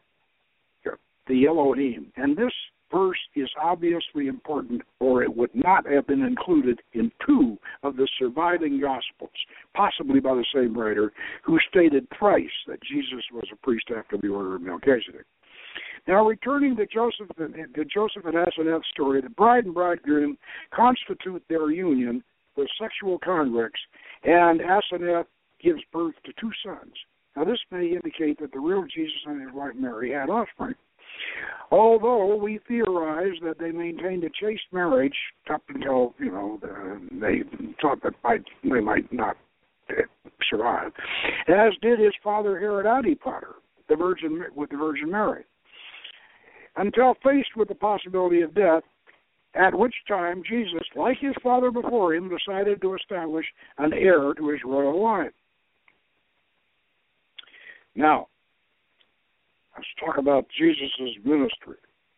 S1: the Elohim. And this verse is obviously important, or it would not have been included in two of the surviving Gospels, possibly by the same writer, who stated thrice that Jesus was a priest after the order of Melchizedek. Now, returning to Joseph and Asenath's story, the bride and bridegroom constitute their union with sexual congress, and Asenath gives birth to two sons. Now, this may indicate that the real Jesus and his wife Mary had offspring. Although we theorize that they maintained a chaste marriage up until, they thought that they might not survive, as did his father Herod Antipater, with the Virgin Mary, until faced with the possibility of death, at which time Jesus, like his father before him, decided to establish an heir to his royal line. Now, let's talk about Jesus' ministry.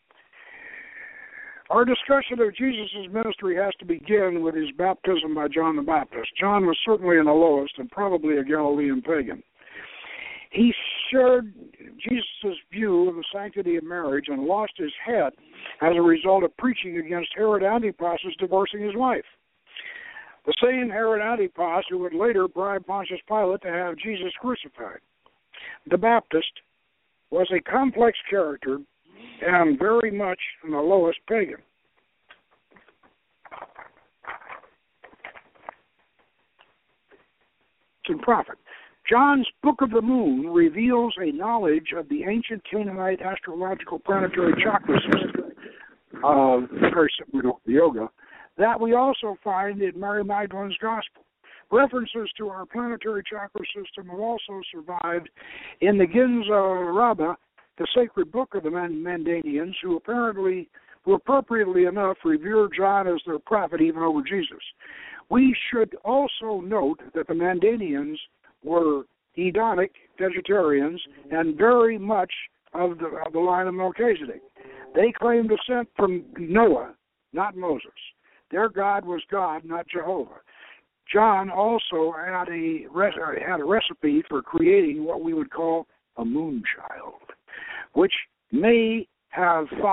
S1: Our discussion of Jesus' ministry has to begin with his baptism by John the Baptist. John was certainly an Elohist and probably a Galilean pagan. He shared Jesus' view of the sanctity of marriage and lost his head as a result of preaching against Herod Antipas' divorcing his wife. The same Herod Antipas who would later bribe Pontius Pilate to have Jesus crucified. The Baptist was a complex character and very much an Elohist pagan. And prophet. John's Book of the Moon reveals a knowledge of the ancient Canaanite astrological planetary chakra system, very similar to yoga, that we also find in Mary Magdalene's Gospel. References to our planetary chakra system have also survived in the Ginza Rabbah the sacred book of the Mandanians, who appropriately enough revere John as their prophet even over Jesus. We should also note that the Mandanians were hedonic vegetarians and very much of the line of Melchizedek. They claimed descent from Noah, not Moses. Their God was God, not Jehovah. John also had a recipe for creating what we would call a moon child, which may have been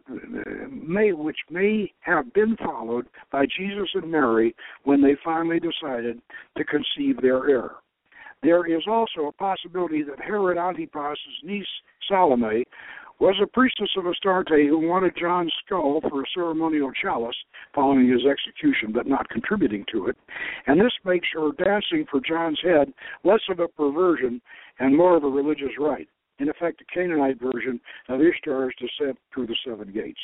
S1: followed by Jesus and Mary when they finally decided to conceive their heir. There is also a possibility that Herod Antipas' niece Salome was a priestess of Astarte who wanted John's skull for a ceremonial chalice following his execution, but not contributing to it. And this makes her dancing for John's head less of a perversion and more of a religious rite. In effect, a Canaanite version of Ishtar's descent through the seven gates.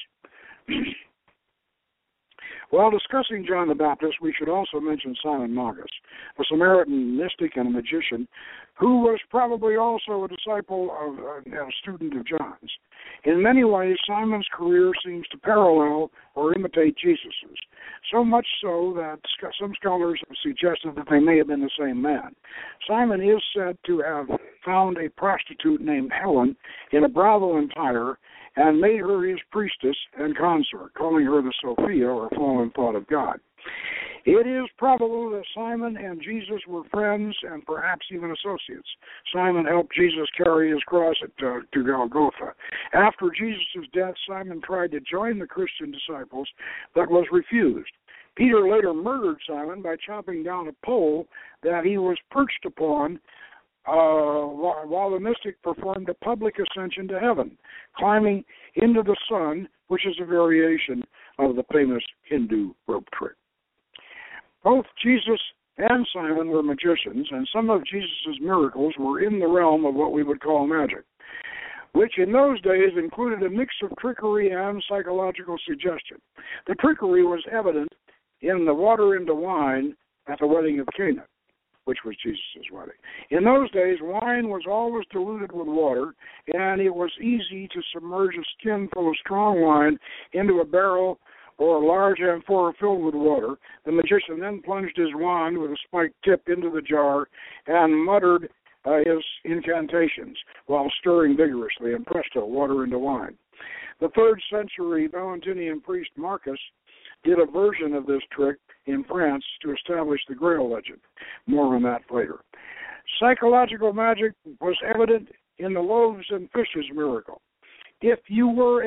S1: While discussing John the Baptist, we should also mention Simon Magus, a Samaritan mystic and a magician who was probably also a disciple of a student of John's. In many ways, Simon's career seems to parallel or imitate Jesus's, so much so that some scholars have suggested that they may have been the same man. Simon is said to have found a prostitute named Helen in a brothel in Tyre and made her his priestess and consort, calling her the Sophia, or fallen thought of God. It is probable that Simon and Jesus were friends and perhaps even associates. Simon helped Jesus carry his cross to Golgotha. After Jesus' death, Simon tried to join the Christian disciples, but was refused. Peter later murdered Simon by chopping down a pole that he was perched upon while the mystic performed a public ascension to heaven, climbing into the sun, which is a variation of the famous Hindu rope trick. Both Jesus and Simon were magicians, and some of Jesus' miracles were in the realm of what we would call magic, which in those days included a mix of trickery and psychological suggestion. The trickery was evident in the water into wine at the wedding of Cana, which was Jesus' wedding. In those days, wine was always diluted with water, and it was easy to submerge a skin full of strong wine into a barrel or a large amphora filled with water. The magician then plunged his wand with a spiked tip into the jar and muttered his incantations while stirring vigorously, and presto, water into wine. The 3rd century Valentinian priest Marcus did a version of this trick in France to establish the Grail legend. More on that later. Psychological magic was evident in the loaves and fishes miracle. If you were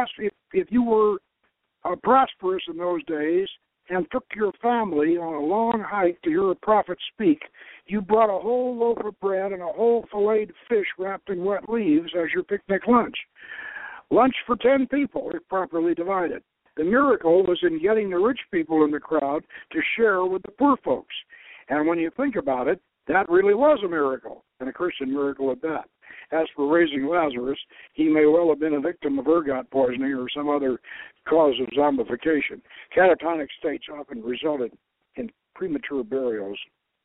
S1: prosperous in those days and took your family on a long hike to hear a prophet speak, you brought a whole loaf of bread and a whole filleted fish wrapped in wet leaves as your picnic lunch. Lunch for 10 people, if properly divided. The miracle was in getting the rich people in the crowd to share with the poor folks. And when you think about it, that really was a miracle, and a Christian miracle at that. As for raising Lazarus, he may well have been a victim of ergot poisoning or some other cause of zombification. Catatonic states often resulted in premature burials.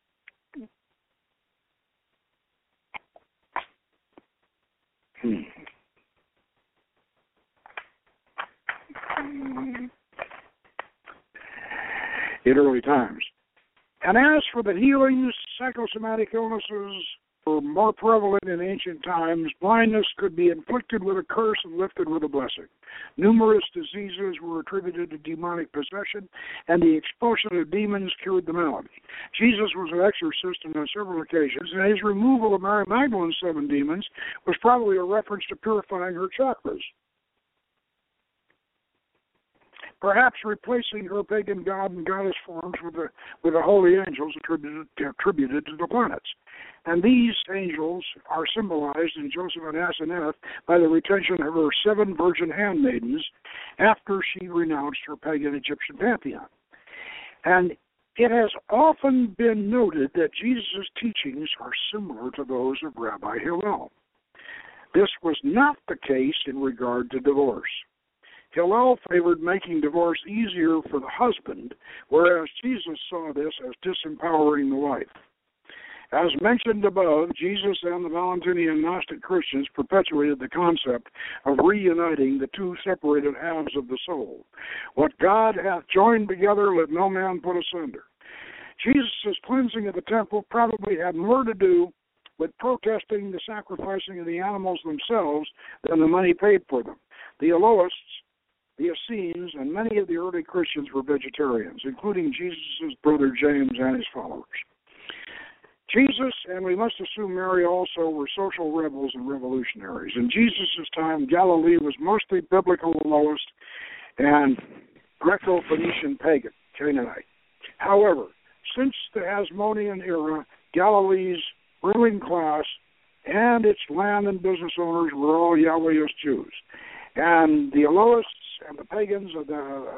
S1: In early times. And as for the healings, psychosomatic illnesses were more prevalent in ancient times. Blindness could be inflicted with a curse and lifted with a blessing. Numerous diseases were attributed to demonic possession, and the expulsion of demons cured the malady. Jesus was an exorcist on several occasions, and his removal of Mary Magdalene's 7 demons was probably a reference to purifying her chakras, perhaps replacing her pagan god and goddess forms with the holy angels attributed to the planets. And these angels are symbolized in Joseph and Asenath by the retention of her 7 virgin handmaidens after she renounced her pagan Egyptian pantheon. And it has often been noted that Jesus' teachings are similar to those of Rabbi Hillel. This was not the case in regard to divorce. Hillel favored making divorce easier for the husband, whereas Jesus saw this as disempowering the wife. As mentioned above, Jesus and the Valentinian Gnostic Christians perpetuated the concept of reuniting the two separated halves of the soul. What God hath joined together, let no man put asunder. Jesus' cleansing of the temple probably had more to do with protesting the sacrificing of the animals themselves than the money paid for them. The Eloists, the Essenes, and many of the early Christians were vegetarians, including Jesus' brother James and his followers. Jesus, and we must assume Mary also, were social rebels and revolutionaries. In Jesus' time, Galilee was mostly biblical Eloist and Greco-Phoenician pagan, Canaanite. However, since the Hasmonean era, Galilee's ruling class and its land and business owners were all Yahwehist Jews. And the Eloists and the pagans of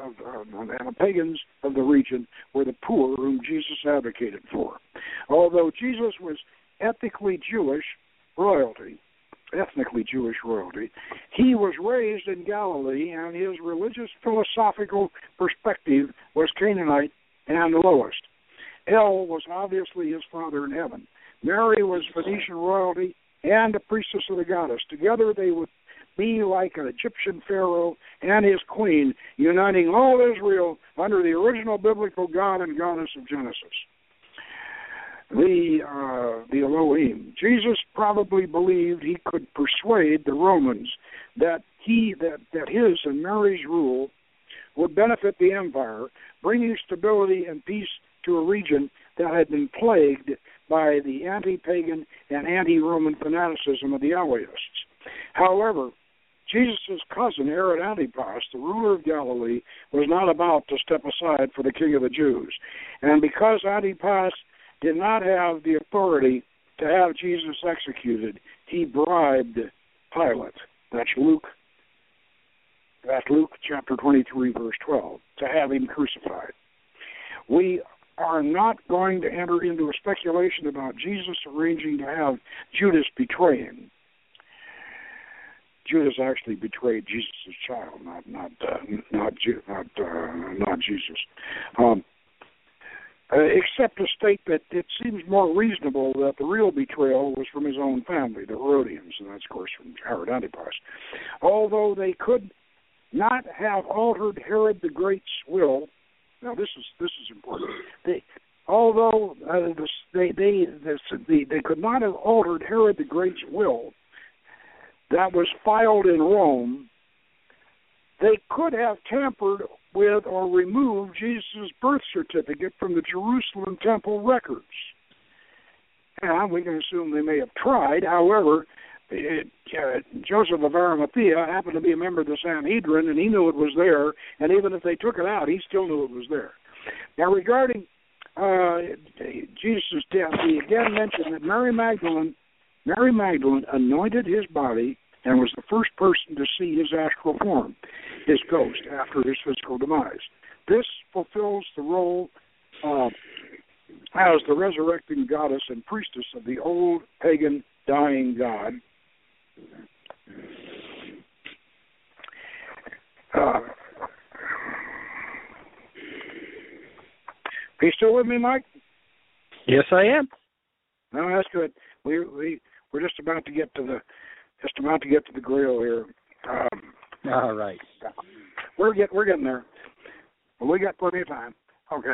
S1: the region were the poor whom Jesus advocated for. Although Jesus was ethnically Jewish royalty, he was raised in Galilee, and his religious philosophical perspective was Canaanite and Eloist. El was obviously his father in heaven. Mary was Phoenician royalty and a priestess of the goddess. Together they would be like an Egyptian pharaoh and his queen, uniting all Israel under the original biblical god and goddess of Genesis, the Elohim. Jesus probably believed he could persuade the Romans that his and Mary's rule would benefit the empire, bringing stability and peace to a region that had been plagued by the anti-pagan and anti-Roman fanaticism of the Yahwehists. However, Jesus' cousin, Herod Antipas, the ruler of Galilee, was not about to step aside for the king of the Jews. And because Antipas did not have the authority to have Jesus executed, he bribed Pilate. That's Luke chapter 23, verse 12, to have him crucified. We are not going to enter into a speculation about Jesus arranging to have Judas betray him. Judas actually betrayed Jesus' child, not Jesus. Except to state that it seems more reasonable that the real betrayal was from his own family, the Herodians, and that's, of course, from Herod Antipas. Although they could not have altered Herod the Great's will. Now, this is important. They could not have altered Herod the Great's will that was filed in Rome. They could have tampered with or removed Jesus' birth certificate from the Jerusalem temple records. And we can assume they may have tried. However, Joseph of Arimathea happened to be a member of the Sanhedrin, and he knew it was there, and even if they took it out, he still knew it was there. Now, regarding Jesus' death, he again mentioned that Mary Magdalene anointed his body and was the first person to see his astral form, his ghost, after his physical demise. This fulfills the role as the resurrecting goddess and priestess of the old pagan dying god. Are you still with me, Mike?
S2: Yes, I am.
S1: No, that's good. We're just about to get to the Grail here.
S2: All right.
S1: We're getting there. Well, we got plenty of time. Okay.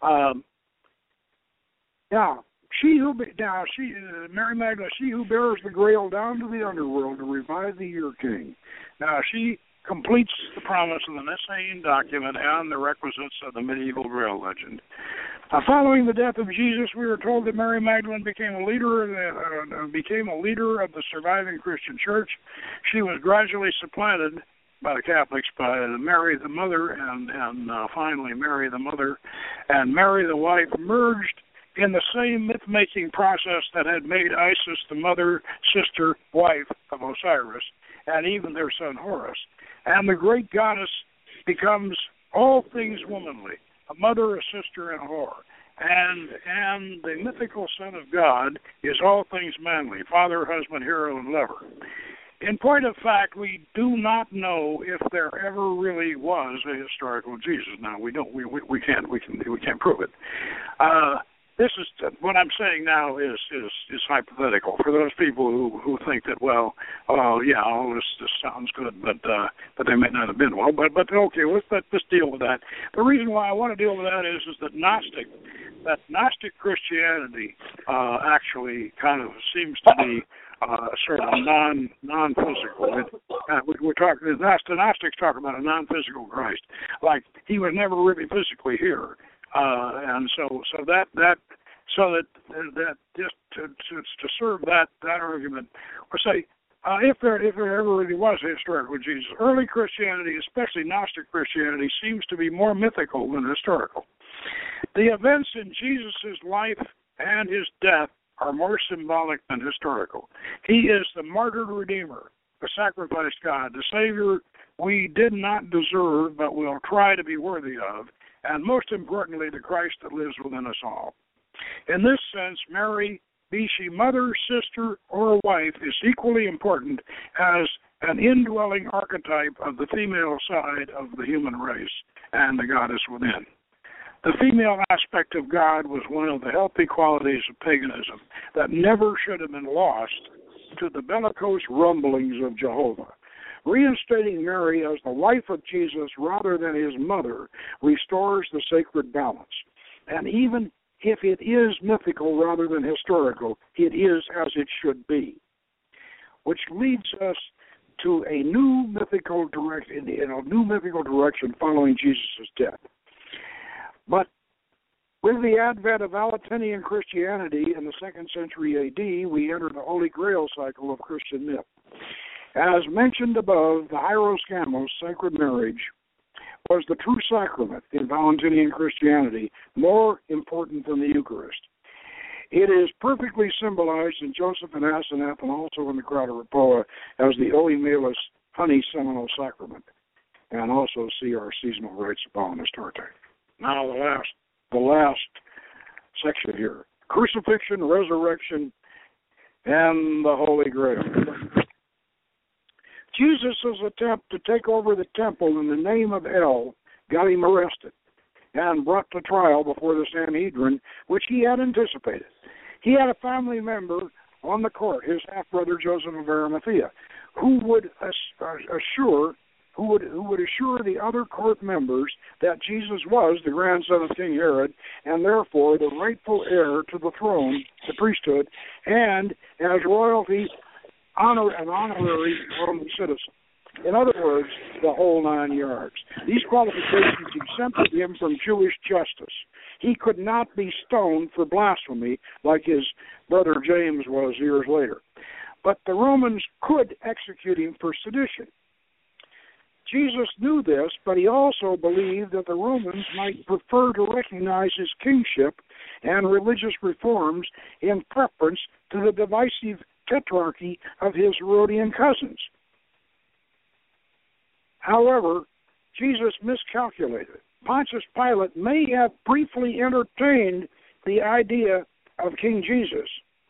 S1: Mary Magdalene, she who bears the Grail down to the underworld to revive the year king. Now, she completes the promise of the Nicene document and the requisites of the medieval Grail legend. Following the death of Jesus, we are told that Mary Magdalene became a leader of the surviving Christian church. She was gradually supplanted by the Catholics by Mary the Mother, and finally Mary the Mother and Mary the wife merged in the same myth-making process that had made Isis the mother, sister, wife of Osiris, and even their son Horus. And the great goddess becomes all things womanly, a mother, a sister, and a whore. And the mythical Son of God is all things manly, father, husband, hero, and lover. In point of fact, we do not know if there ever really was a historical Jesus. Now we don't. We can't prove it. this is what I'm saying now is hypothetical for those people who think that, well, yeah, all this sounds good, but they may not have been. Well, but okay, let's deal with that. The reason why I want to deal with that is that Gnostic Christianity actually kind of seems to be sort of non-physical. We're talking, the Gnostics talk about a non-physical Christ, like he was never really physically here, and so that just to serve that argument, or say if there ever really was a historical Jesus, early Christianity, especially Gnostic Christianity, seems to be more mythical than historical. The events in Jesus' life and his death are more symbolic than historical. He is the martyred Redeemer, the sacrificed God, the Savior we did not deserve but will try to be worthy of, and most importantly, the Christ that lives within us all. In this sense, Mary, be she mother, sister, or wife, is equally important as an indwelling archetype of the female side of the human race and the goddess within. The female aspect of God was one of the healthy qualities of paganism that never should have been lost to the bellicose rumblings of Jehovah. Reinstating Mary as the wife of Jesus rather than his mother restores the sacred balance. And even if it is mythical rather than historical, it is as it should be. Which leads us to a new mythical direction following Jesus' death. But with the advent of Valentinian Christianity in the 2nd century A.D., we enter the Holy Grail cycle of Christian myth. As mentioned above, the Hieros-Gamos, sacred marriage, was the true sacrament in Valentinian Christianity, more important than the Eucharist. It is perfectly symbolized in Joseph and Asenath and also in the Craterappoa as the Oimelis honey seminal sacrament, and also see our seasonal rites upon Astarte. Now the last section here, crucifixion, resurrection, and the Holy Grail. Jesus' attempt to take over the temple in the name of El got him arrested and brought to trial before the Sanhedrin, which he had anticipated. He had a family member on the court, his half-brother Joseph of Arimathea, who would assure the other court members that Jesus was the grandson of King Herod and therefore the rightful heir to the throne, the priesthood, and as royalty, an honorary Roman citizen. In other words, the whole 9 yards. These qualifications exempted him from Jewish justice. He could not be stoned for blasphemy like his brother James was years later. But the Romans could execute him for sedition. Jesus knew this, but he also believed that the Romans might prefer to recognize his kingship and religious reforms in preference to the divisive tetrarchy of his Herodian cousins. However, Jesus miscalculated. Pontius Pilate may have briefly entertained the idea of King Jesus.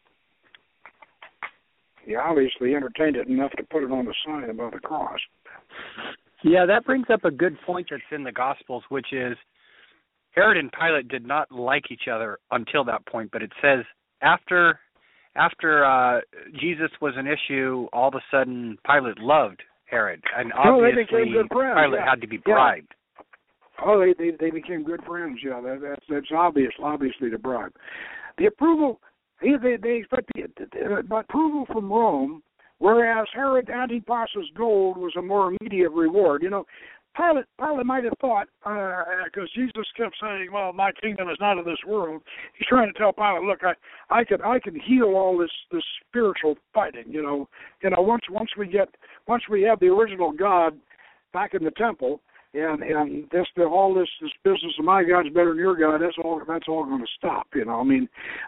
S1: He obviously entertained it enough to put it on the sign above the cross.
S2: Yeah, that brings up a good point that's in the Gospels, which is Herod and Pilate did not like each other until that point, but it says after Jesus was an issue, all of a sudden Pilate loved Herod, and obviously Pilate had to be bribed.
S1: Yeah. Oh, they became good friends. Yeah, that's obviously the bribe. The approval they expect the approval from Rome, whereas Herod Antipas's gold was a more immediate reward. You know, Pilate might have thought, because Jesus kept saying, "Well, my kingdom is not of this world." He's trying to tell Pilate, "Look, I can heal all this spiritual fighting. You know, once we have the original God back in the temple, and all this business of my God's better than your God, that's all going to stop. You know, I mean,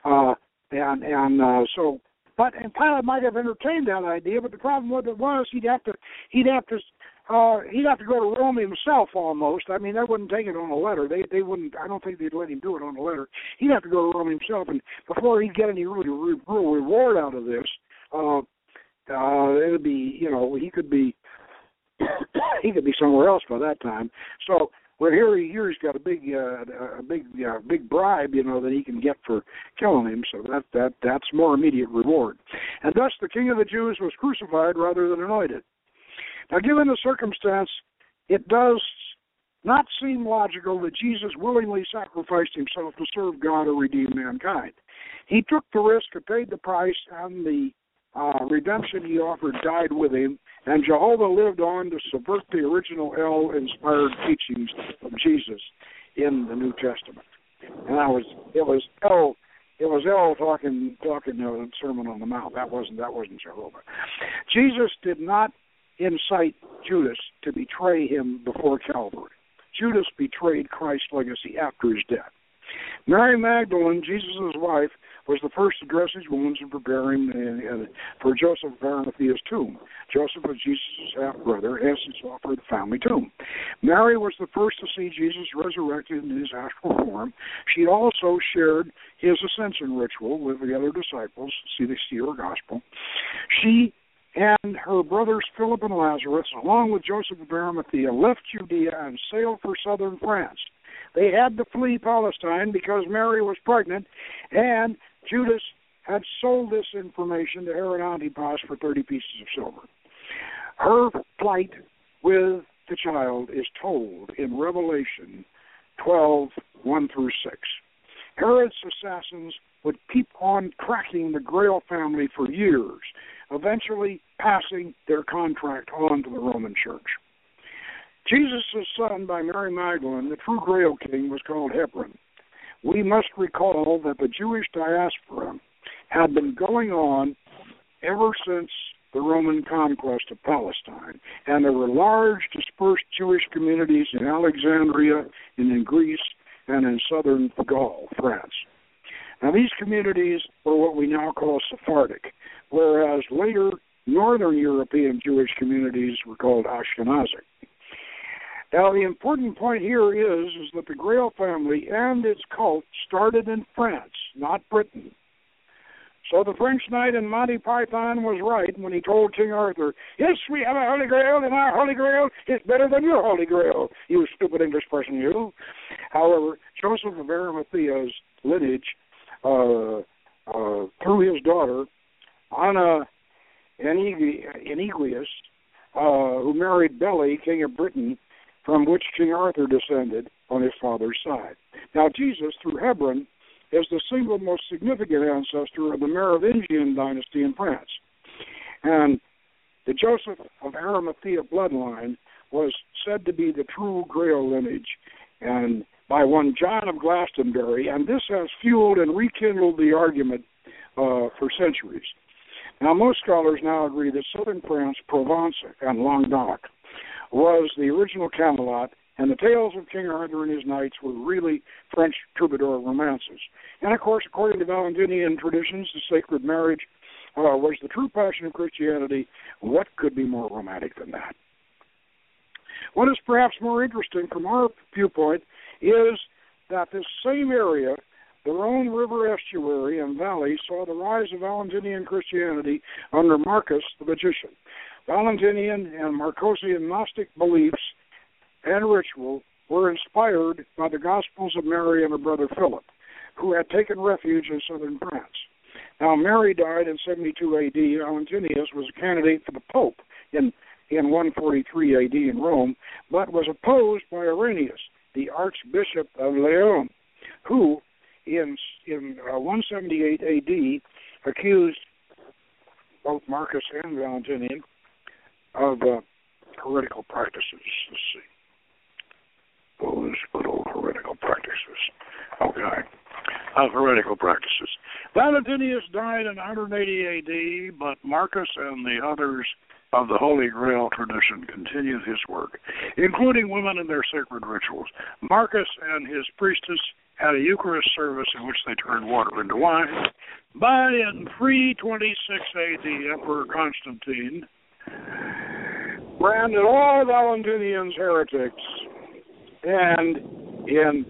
S1: so." But Pilate might have entertained that idea, but the problem with it was he'd have to go to Rome himself almost. I mean, they wouldn't take it on a letter. They wouldn't. I don't think they'd let him do it on a letter. He'd have to go to Rome himself, and before he'd get any real reward out of this, it'd be, he could be somewhere else by that time. So Well, he's got a big bribe, that he can get for killing him. So that's more immediate reward. And thus the King of the Jews was crucified rather than anointed. Now, given the circumstance, it does not seem logical that Jesus willingly sacrificed himself to serve God or redeem mankind. He took the risk, paid the price, and the redemption he offered died with him, and Jehovah lived on to subvert the original El-inspired teachings of Jesus in the New Testament. And it was El talking the Sermon on the Mount. That wasn't Jehovah. Jesus did not incite Judas to betray him before Calvary. Judas betrayed Christ's legacy after his death. Mary Magdalene, Jesus' wife, was the first to dress his wounds and prepare him for Joseph of Arimathea's tomb. Joseph was Jesus' half-brother, as he offered the family tomb. Mary was the first to see Jesus resurrected in his astral form. She also shared his ascension ritual with the other disciples. See her gospel. She and her brothers Philip and Lazarus, along with Joseph of Arimathea, left Judea and sailed for southern France. They had to flee Palestine because Mary was pregnant, and Judas had sold this information to Herod Antipas for 30 pieces of silver. Her plight with the child is told in Revelation 12:1-6. Herod's assassins would keep on tracking the Grail family for years, eventually passing their contract on to the Roman Church. Jesus' son by Mary Magdalene, the true Grail king, was called Hebron. We must recall that the Jewish diaspora had been going on ever since the Roman conquest of Palestine, and there were large dispersed Jewish communities in Alexandria, and in Greece, and in southern Gaul, France. Now, these communities were what we now call Sephardic, whereas later northern European Jewish communities were called Ashkenazic. Now, the important point here is that the Grail family and its cult started in France, not Britain. So the French knight in Monty Python was right when he told King Arthur, "Yes, we have a Holy Grail, and our Holy Grail is better than your Holy Grail, you stupid English person, you." However, Joseph of Arimathea's lineage, through his daughter, Anna Eniguius, who married Beli, king of Britain, from which King Arthur descended on his father's side. Now, Jesus, through Hebron, is the single most significant ancestor of the Merovingian dynasty in France. And the Joseph of Arimathea bloodline was said to be the true Grail lineage, and by one John of Glastonbury, and this has fueled and rekindled the argument for centuries. Now, most scholars now agree that southern France, Provence, and Languedoc was the original Camelot, and the tales of King Arthur and his knights were really French troubadour romances. And, of course, according to Valentinian traditions, the sacred marriage was the true passion of Christianity. What could be more romantic than that? What is perhaps more interesting from our viewpoint is that this same area, the Rhone River estuary and valley, saw the rise of Valentinian Christianity under Marcus the magician. Valentinian and Marcosian Gnostic beliefs and ritual were inspired by the Gospels of Mary and her brother Philip, who had taken refuge in southern France. Now, Mary died in 72 A.D. Valentinius was a candidate for the Pope in 143 A.D. in Rome, but was opposed by Irenaeus, the Archbishop of Lyon, who in 178 A.D. accused both Marcus and Valentinian of heretical practices. Let's see. Those good old heretical practices. Okay. Of heretical practices. Valentinius died in 180 A.D., but Marcus and the others of the Holy Grail tradition continued his work, including women in their sacred rituals. Marcus and his priestess had a Eucharist service in which they turned water into wine. But in 326 A.D., Emperor Constantine branded all Valentinians heretics, and in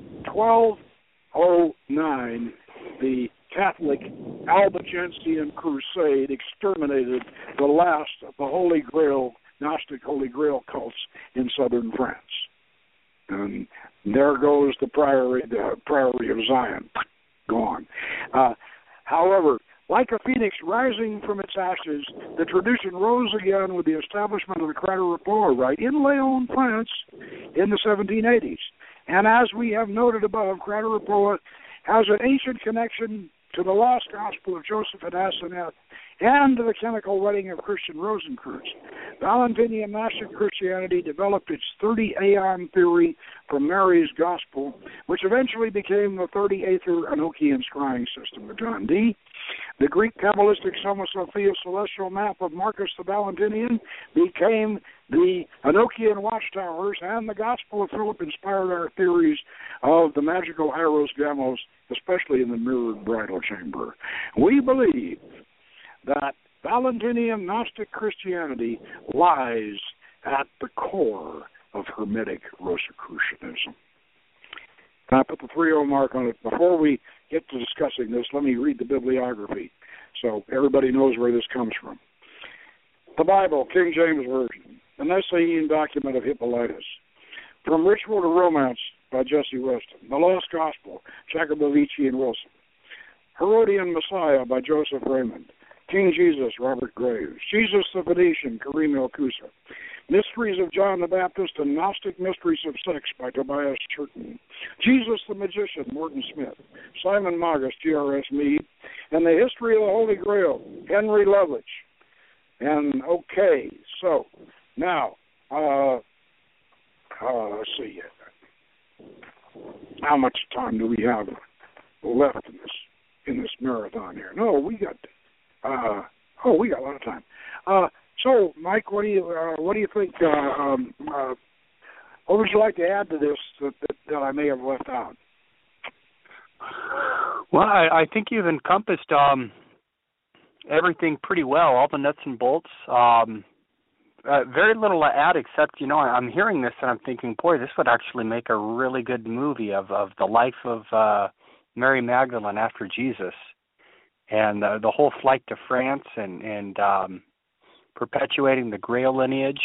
S1: 1209, the Catholic Albigensian Crusade exterminated the last of the Holy Grail, Gnostic Holy Grail cults in southern France. And there goes the Priory of Zion. Gone. However, like a phoenix rising from its ashes, the tradition rose again with the establishment of the Crater-Rapporteur rite in Lyon, France, in the 1780s. And as we have noted above, Crater-Rapporteur has an ancient connection to the lost gospel of Joseph and Asenath and to the chemical wedding of Christian Rosenkreuz. Valentinian Gnostic Christianity developed its 30 aeon theory from Mary's gospel, which eventually became the 30-aether Enochian scrying system of John Dee. The Greek Kabbalistic Summa Sophia celestial map of Marcus the Valentinian became the Enochian watchtowers, and the Gospel of Philip inspired our theories of the magical Hieros Gamos, especially in the mirrored bridal chamber. We believe that Valentinian Gnostic Christianity lies at the core of Hermetic Rosicrucianism. And I put the 3-0 mark on it. Before we get to discussing this, let me read the bibliography so everybody knows where this comes from. The Bible, King James Version, the Nicene document of Hippolytus. From Ritual to Romance by Jesse Weston. The Lost Gospel, Jacobovici and Wilson. Herodian Messiah by Joseph Raymond. King Jesus, Robert Graves. Jesus the Venetian, Karim El-Kusa. Mysteries of John the Baptist and Gnostic Mysteries of Sex by Tobias Churton. Jesus the Magician, Morton Smith. Simon Magus, G.R.S. Mead. And the History of the Holy Grail, Henry Lovlich. And okay, so now, let's see. How much time do we have left in this marathon here? No, we got we got a lot of time. So, Mike, what do you think? What would you like to add to this that I may have left out?
S2: Well, I think you've encompassed everything pretty well, all the nuts and bolts. Very little to add, except I'm hearing this and I'm thinking, boy, this would actually make a really good movie of the life of Mary Magdalene after Jesus, and the whole flight to France and perpetuating the Grail lineage.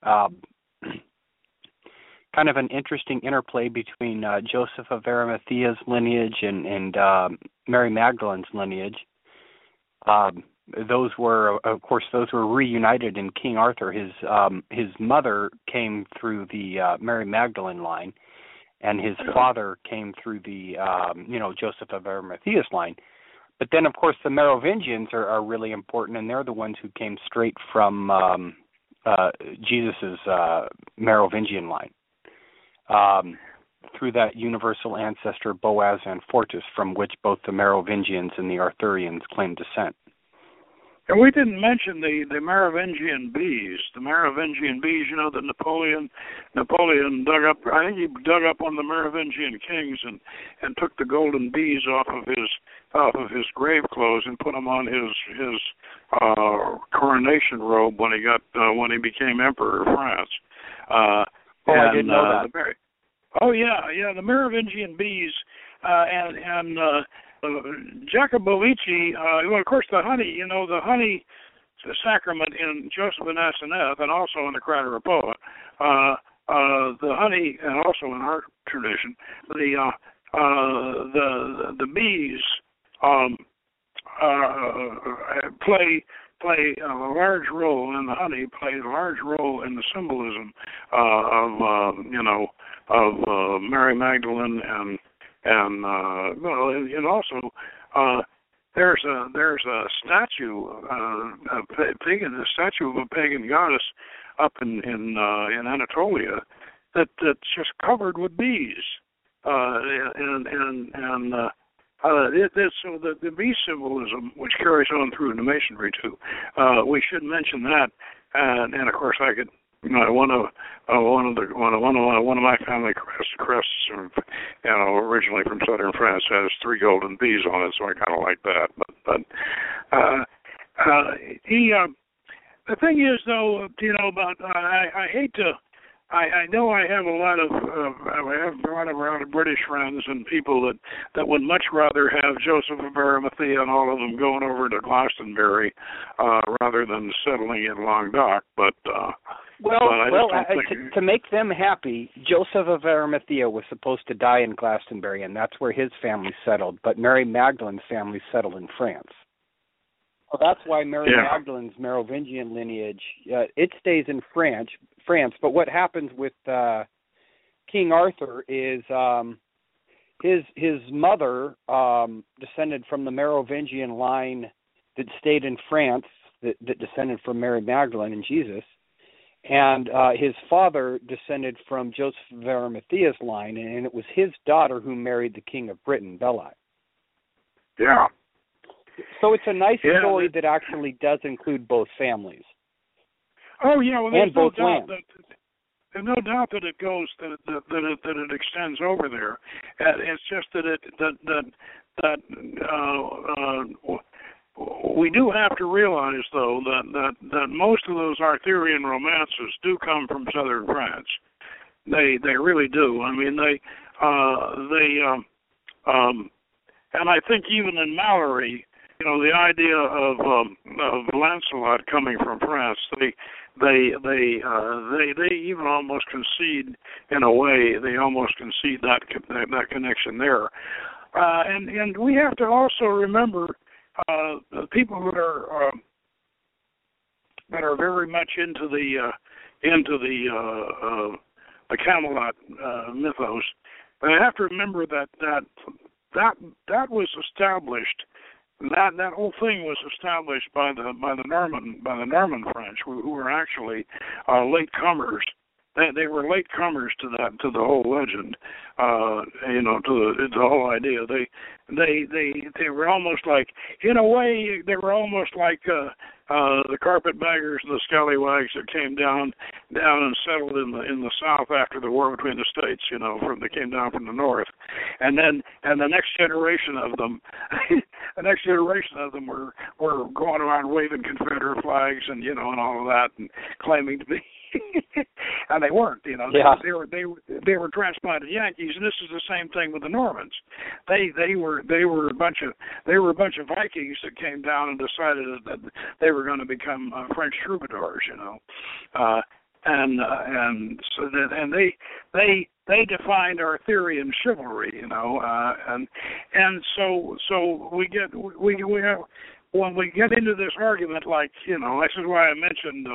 S2: Kind of an interesting interplay between Joseph of Arimathea's lineage and Mary Magdalene's lineage. Those were reunited in King Arthur. His mother came through the Mary Magdalene line, and his father came through the Joseph of Arimathea's line. But then, of course, the Merovingians are really important, and they're the ones who came straight from Jesus's Merovingian line, through that universal ancestor Boaz and Fortis, from which both the Merovingians and the Arthurians claim descent.
S1: And we didn't mention the Merovingian bees. The Merovingian bees, that Napoleon dug up. I think he dug up one of the Merovingian kings and took the golden bees off of his grave clothes and put them on his coronation robe when he became emperor of France.
S2: I didn't know that.
S1: The Merovingian bees and Jacobovici, of course, the honey, the honey sacrament in Joseph and Asenath, and also in the Crater-Rapporteur, the honey, and also in our tradition, the bees play a large role, and the honey plays a large role in the symbolism of Mary Magdalene and also there's a statue, a statue of a pagan goddess up in Anatolia that's just covered with bees, so the bee symbolism, which carries on through the masonry too. We should mention that, and of course I could. One of my family crests, originally from southern France, has 3 golden bees on it, so I kind of like that. But the thing is, though, about I hate to. I know I have a lot of British friends and people that would much rather have Joseph of Arimathea and all of them going over to Glastonbury rather than settling in Languedoc. But
S2: To make them happy, Joseph of Arimathea was supposed to die in Glastonbury, and that's where his family settled. But Mary Magdalene's family settled in France. So that's why Mary Magdalene's Merovingian lineage, it stays in France. But what happens with King Arthur is his mother descended from the Merovingian line that stayed in France, that descended from Mary Magdalene and Jesus. And his father descended from Joseph of Arimathea's line, and it was his daughter who married the King of Britain, Belli.
S1: Yeah.
S2: So it's a nice story that actually does include both families.
S1: Oh yeah, well,
S2: and both lands.
S1: There's no doubt that it goes that it extends over there. It's just that we do have to realize, though, that most of those Arthurian romances do come from southern France. They really do. I mean, and I think even in Malory, you know, the idea of Lancelot coming from France, they even almost concede, in a way, they almost concede that connection there. And we have to also remember the people that are very much into the Camelot mythos. But I have to remember that was established. That whole thing was established by the Norman French, who were actually late comers. They were late comers to the whole legend, you know, to the whole idea. They were almost like, in a way, they were almost like the carpetbaggers and the scallywags that came down and settled in the South after the war between the states. You know, they came down from the North, and the next generation of them, were going around waving Confederate flags and, you know, and all of that, and claiming to be. And they weren't, you know. Yeah. They were transplanted Yankees, and this is the same thing with the Normans. They were a bunch of Vikings that came down and decided that they were going to become French troubadours, you know. And so that they defined Arthurian chivalry, you know, and so we have when we get into this argument, like, you know, this is why I mentioned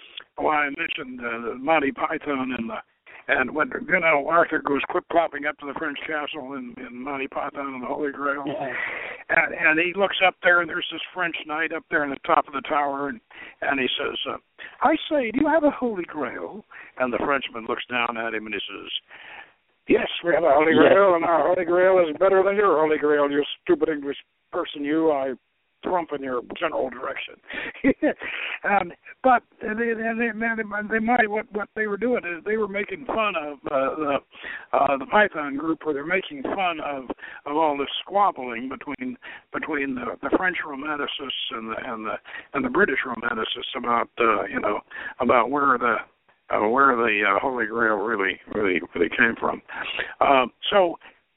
S1: Monty Python and when, you know, Arthur goes clip-clopping up to the French castle in Monty Python and the Holy Grail, and he looks up there, and there's this French knight up there in the top of the tower, and he says, "I say, do you have a Holy Grail?" And the Frenchman looks down at him and he says, "Yes, we have a Holy Grail, and our Holy Grail is better than your Holy Grail, you stupid English person, you. I trump in your general direction." But they might, what they were doing is they were making fun of the Python group, where they're making fun of all this squabbling between the French romanticists and the British romanticists about about where the Holy Grail really came from. So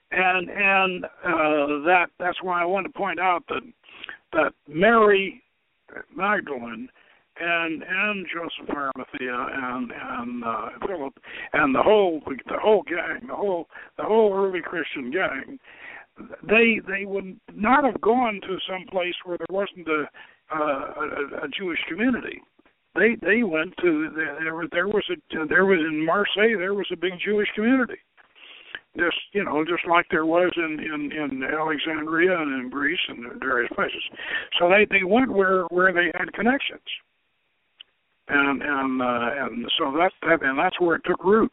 S1: that's why I wanted to point out that Mary Magdalene and Joseph of Arimathea and Philip and the whole gang, the whole early Christian gang, they would not have gone to some place where there wasn't a Jewish community. They went to there was in Marseille, there was a big Jewish community. Just like there was in Alexandria and in Greece and various places. So they went where they had connections, and so that's where it took root.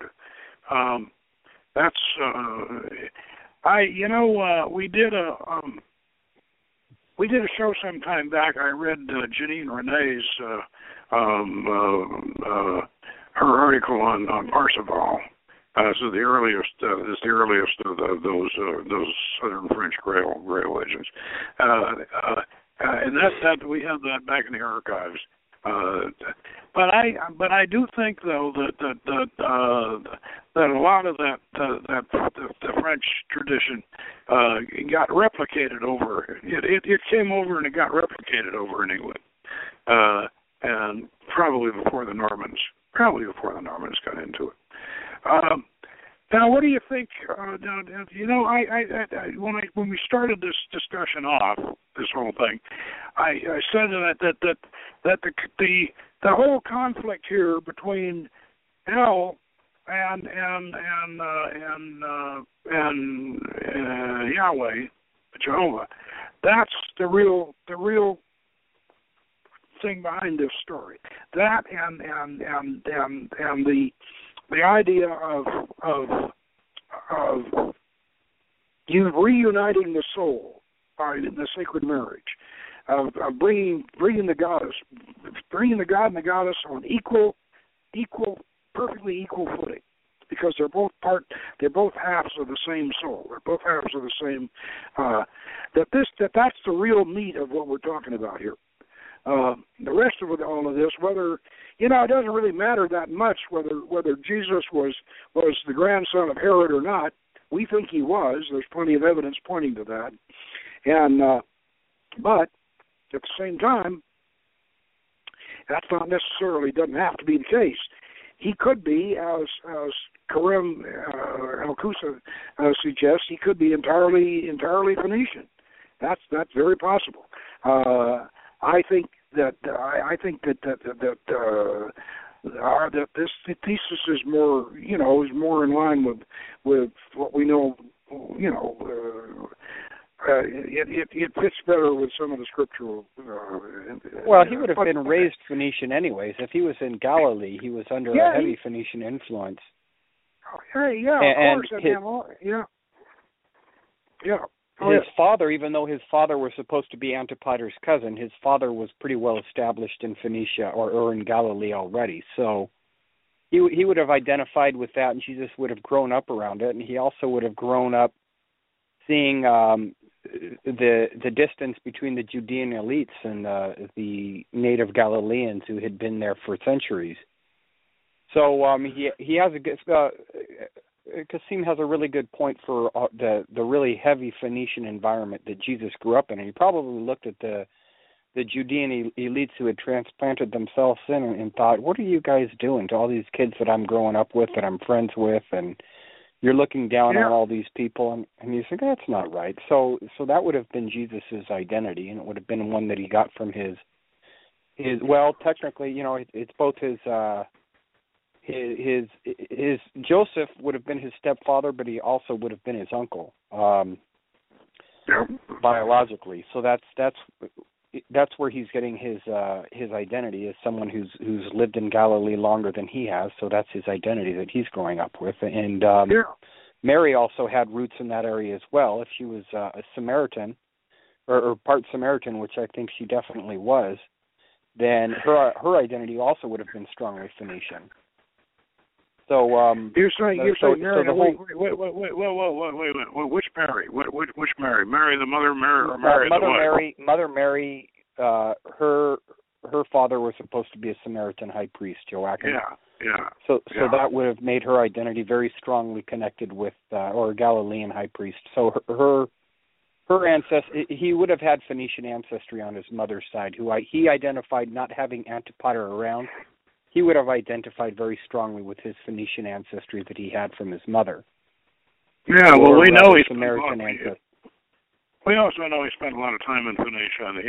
S1: We did a show some time back. I read Janine Renee's her article on Parsifal. This is the earliest of those Southern French Grail legends, and that we have that back in the archives. But I do think, though, that a lot of that the French tradition got replicated over. It came over and it got replicated over in England, and probably before the Normans. probably before the Normans got into it. Now, what do you think? When we started this discussion off, this whole thing, I said that the whole conflict here between hell and Yahweh, Jehovah, that's the real thing behind this story. That and the idea of you reuniting the soul by the sacred marriage, of bringing the God and the goddess on equal, perfectly equal footing, because they're both halves of the same soul. They're both halves of the same. That's the real meat of what we're talking about here. The rest of all of this, whether it doesn't really matter that much whether Jesus was the grandson of Herod or not. We think he was. There's plenty of evidence pointing to that, and but at the same time, that's not necessarily doesn't have to be the case. He could be, as Karim Al-Kusa suggests, he could be entirely Phoenician. That's very possible. I think that this thesis is more in line with what we know. It fits better with some of the scriptural.
S2: Well, he would have been raised Phoenician anyways. If he was in Galilee, he was under a heavy Phoenician influence.
S1: Hey, yeah, of course.
S2: His father, even though his father was supposed to be Antipater's cousin, his father was pretty well established in Phoenicia or in Galilee already. So he would have identified with that, and Jesus would have grown up around it, and he also would have grown up seeing the distance between the Judean elites and the native Galileans who had been there for centuries. So he has a good. Kasim has a really good point for the really heavy Phoenician environment that Jesus grew up in. And he probably looked at the Judean elites who had transplanted themselves in and thought, what are you guys doing to all these kids that I'm growing up with, that I'm friends with, and you're looking down on all these people? And you think, that's not right. So that would have been Jesus's identity, and it would have been one that he got from his well, technically, it's both his Joseph would have been his stepfather, but he also would have been his uncle, biologically. So that's where he's getting his identity, as someone who's lived in Galilee longer than he has. So that's his identity that he's growing up with. And Mary also had roots in that area as well. If she was a Samaritan or part Samaritan, which I think she definitely was, then her identity also would have been strongly Phoenician. So
S1: you're saying Mary? Wait, which Mary? Which Mary? Mary the mother, Mary, or Mary the wife?
S2: Mother Mary. Her father was supposed to be a Samaritan high priest, Joachim.
S1: Yeah.
S2: So that would have made her identity very strongly connected with or Galilean high priest. So her ancestry, he would have had Phoenician ancestry on his mother's side, who he identified not having Antipater around. He would have identified very strongly with his Phoenician ancestry that he had from his mother.
S1: Yeah, well, we know he's
S2: Samaritan ancestry.
S1: We also know he spent a lot of time in Phoenicia, and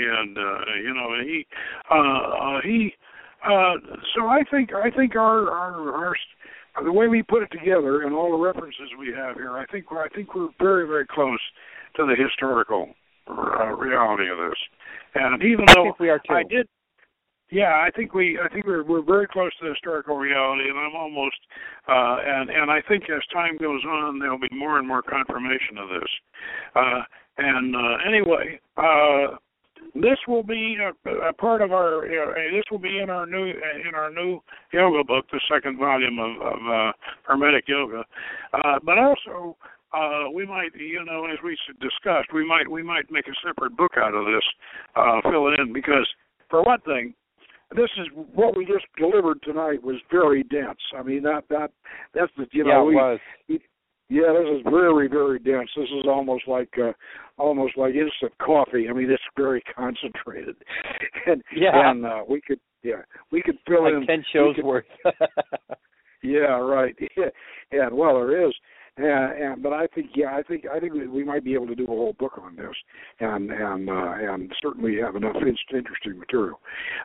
S1: so I think our the way we put it together and all the references we have here, I think we're very, very close to the historical reality of this. And even though
S2: think we are too.
S1: I think we're very close to the historical reality, and I'm almost and I think as time goes on, there'll be more and more confirmation of this. Anyway, this will be a part of our. This will be in our new yoga book, the second volume of Hermetic Yoga. But also, we might, as we discussed, we might make a separate book out of this, fill it in, because for one thing, this is what we just delivered tonight was very dense. I mean, that's the
S2: it was.
S1: Yeah, this is very, very dense. This is almost like instant coffee. I mean, it's very concentrated, and we could fill
S2: like
S1: in
S2: 10 shows worth.
S1: Yeah, right. Yeah, well, there is. But I think we might be able to do a whole book on this, and certainly have enough interesting material.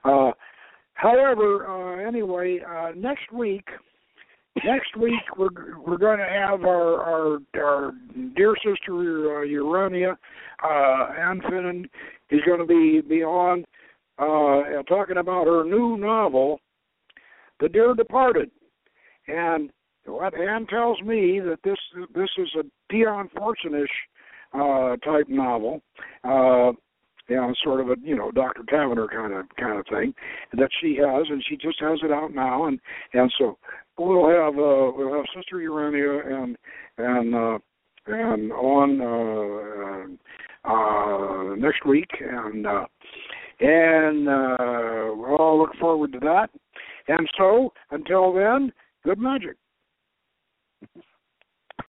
S1: However, anyway, next week we're going to have our dear sister Urania Ann Finnan is going to be on talking about her new novel, The Dear Departed. And what Ann tells me that this is a Dion Fortune-ish type novel, sort of a Dr. Tavener kind of thing that she has, and she just has it out now, and so we'll have Sister Urania and on next week, and we'll all look forward to that. And so until then, good magic.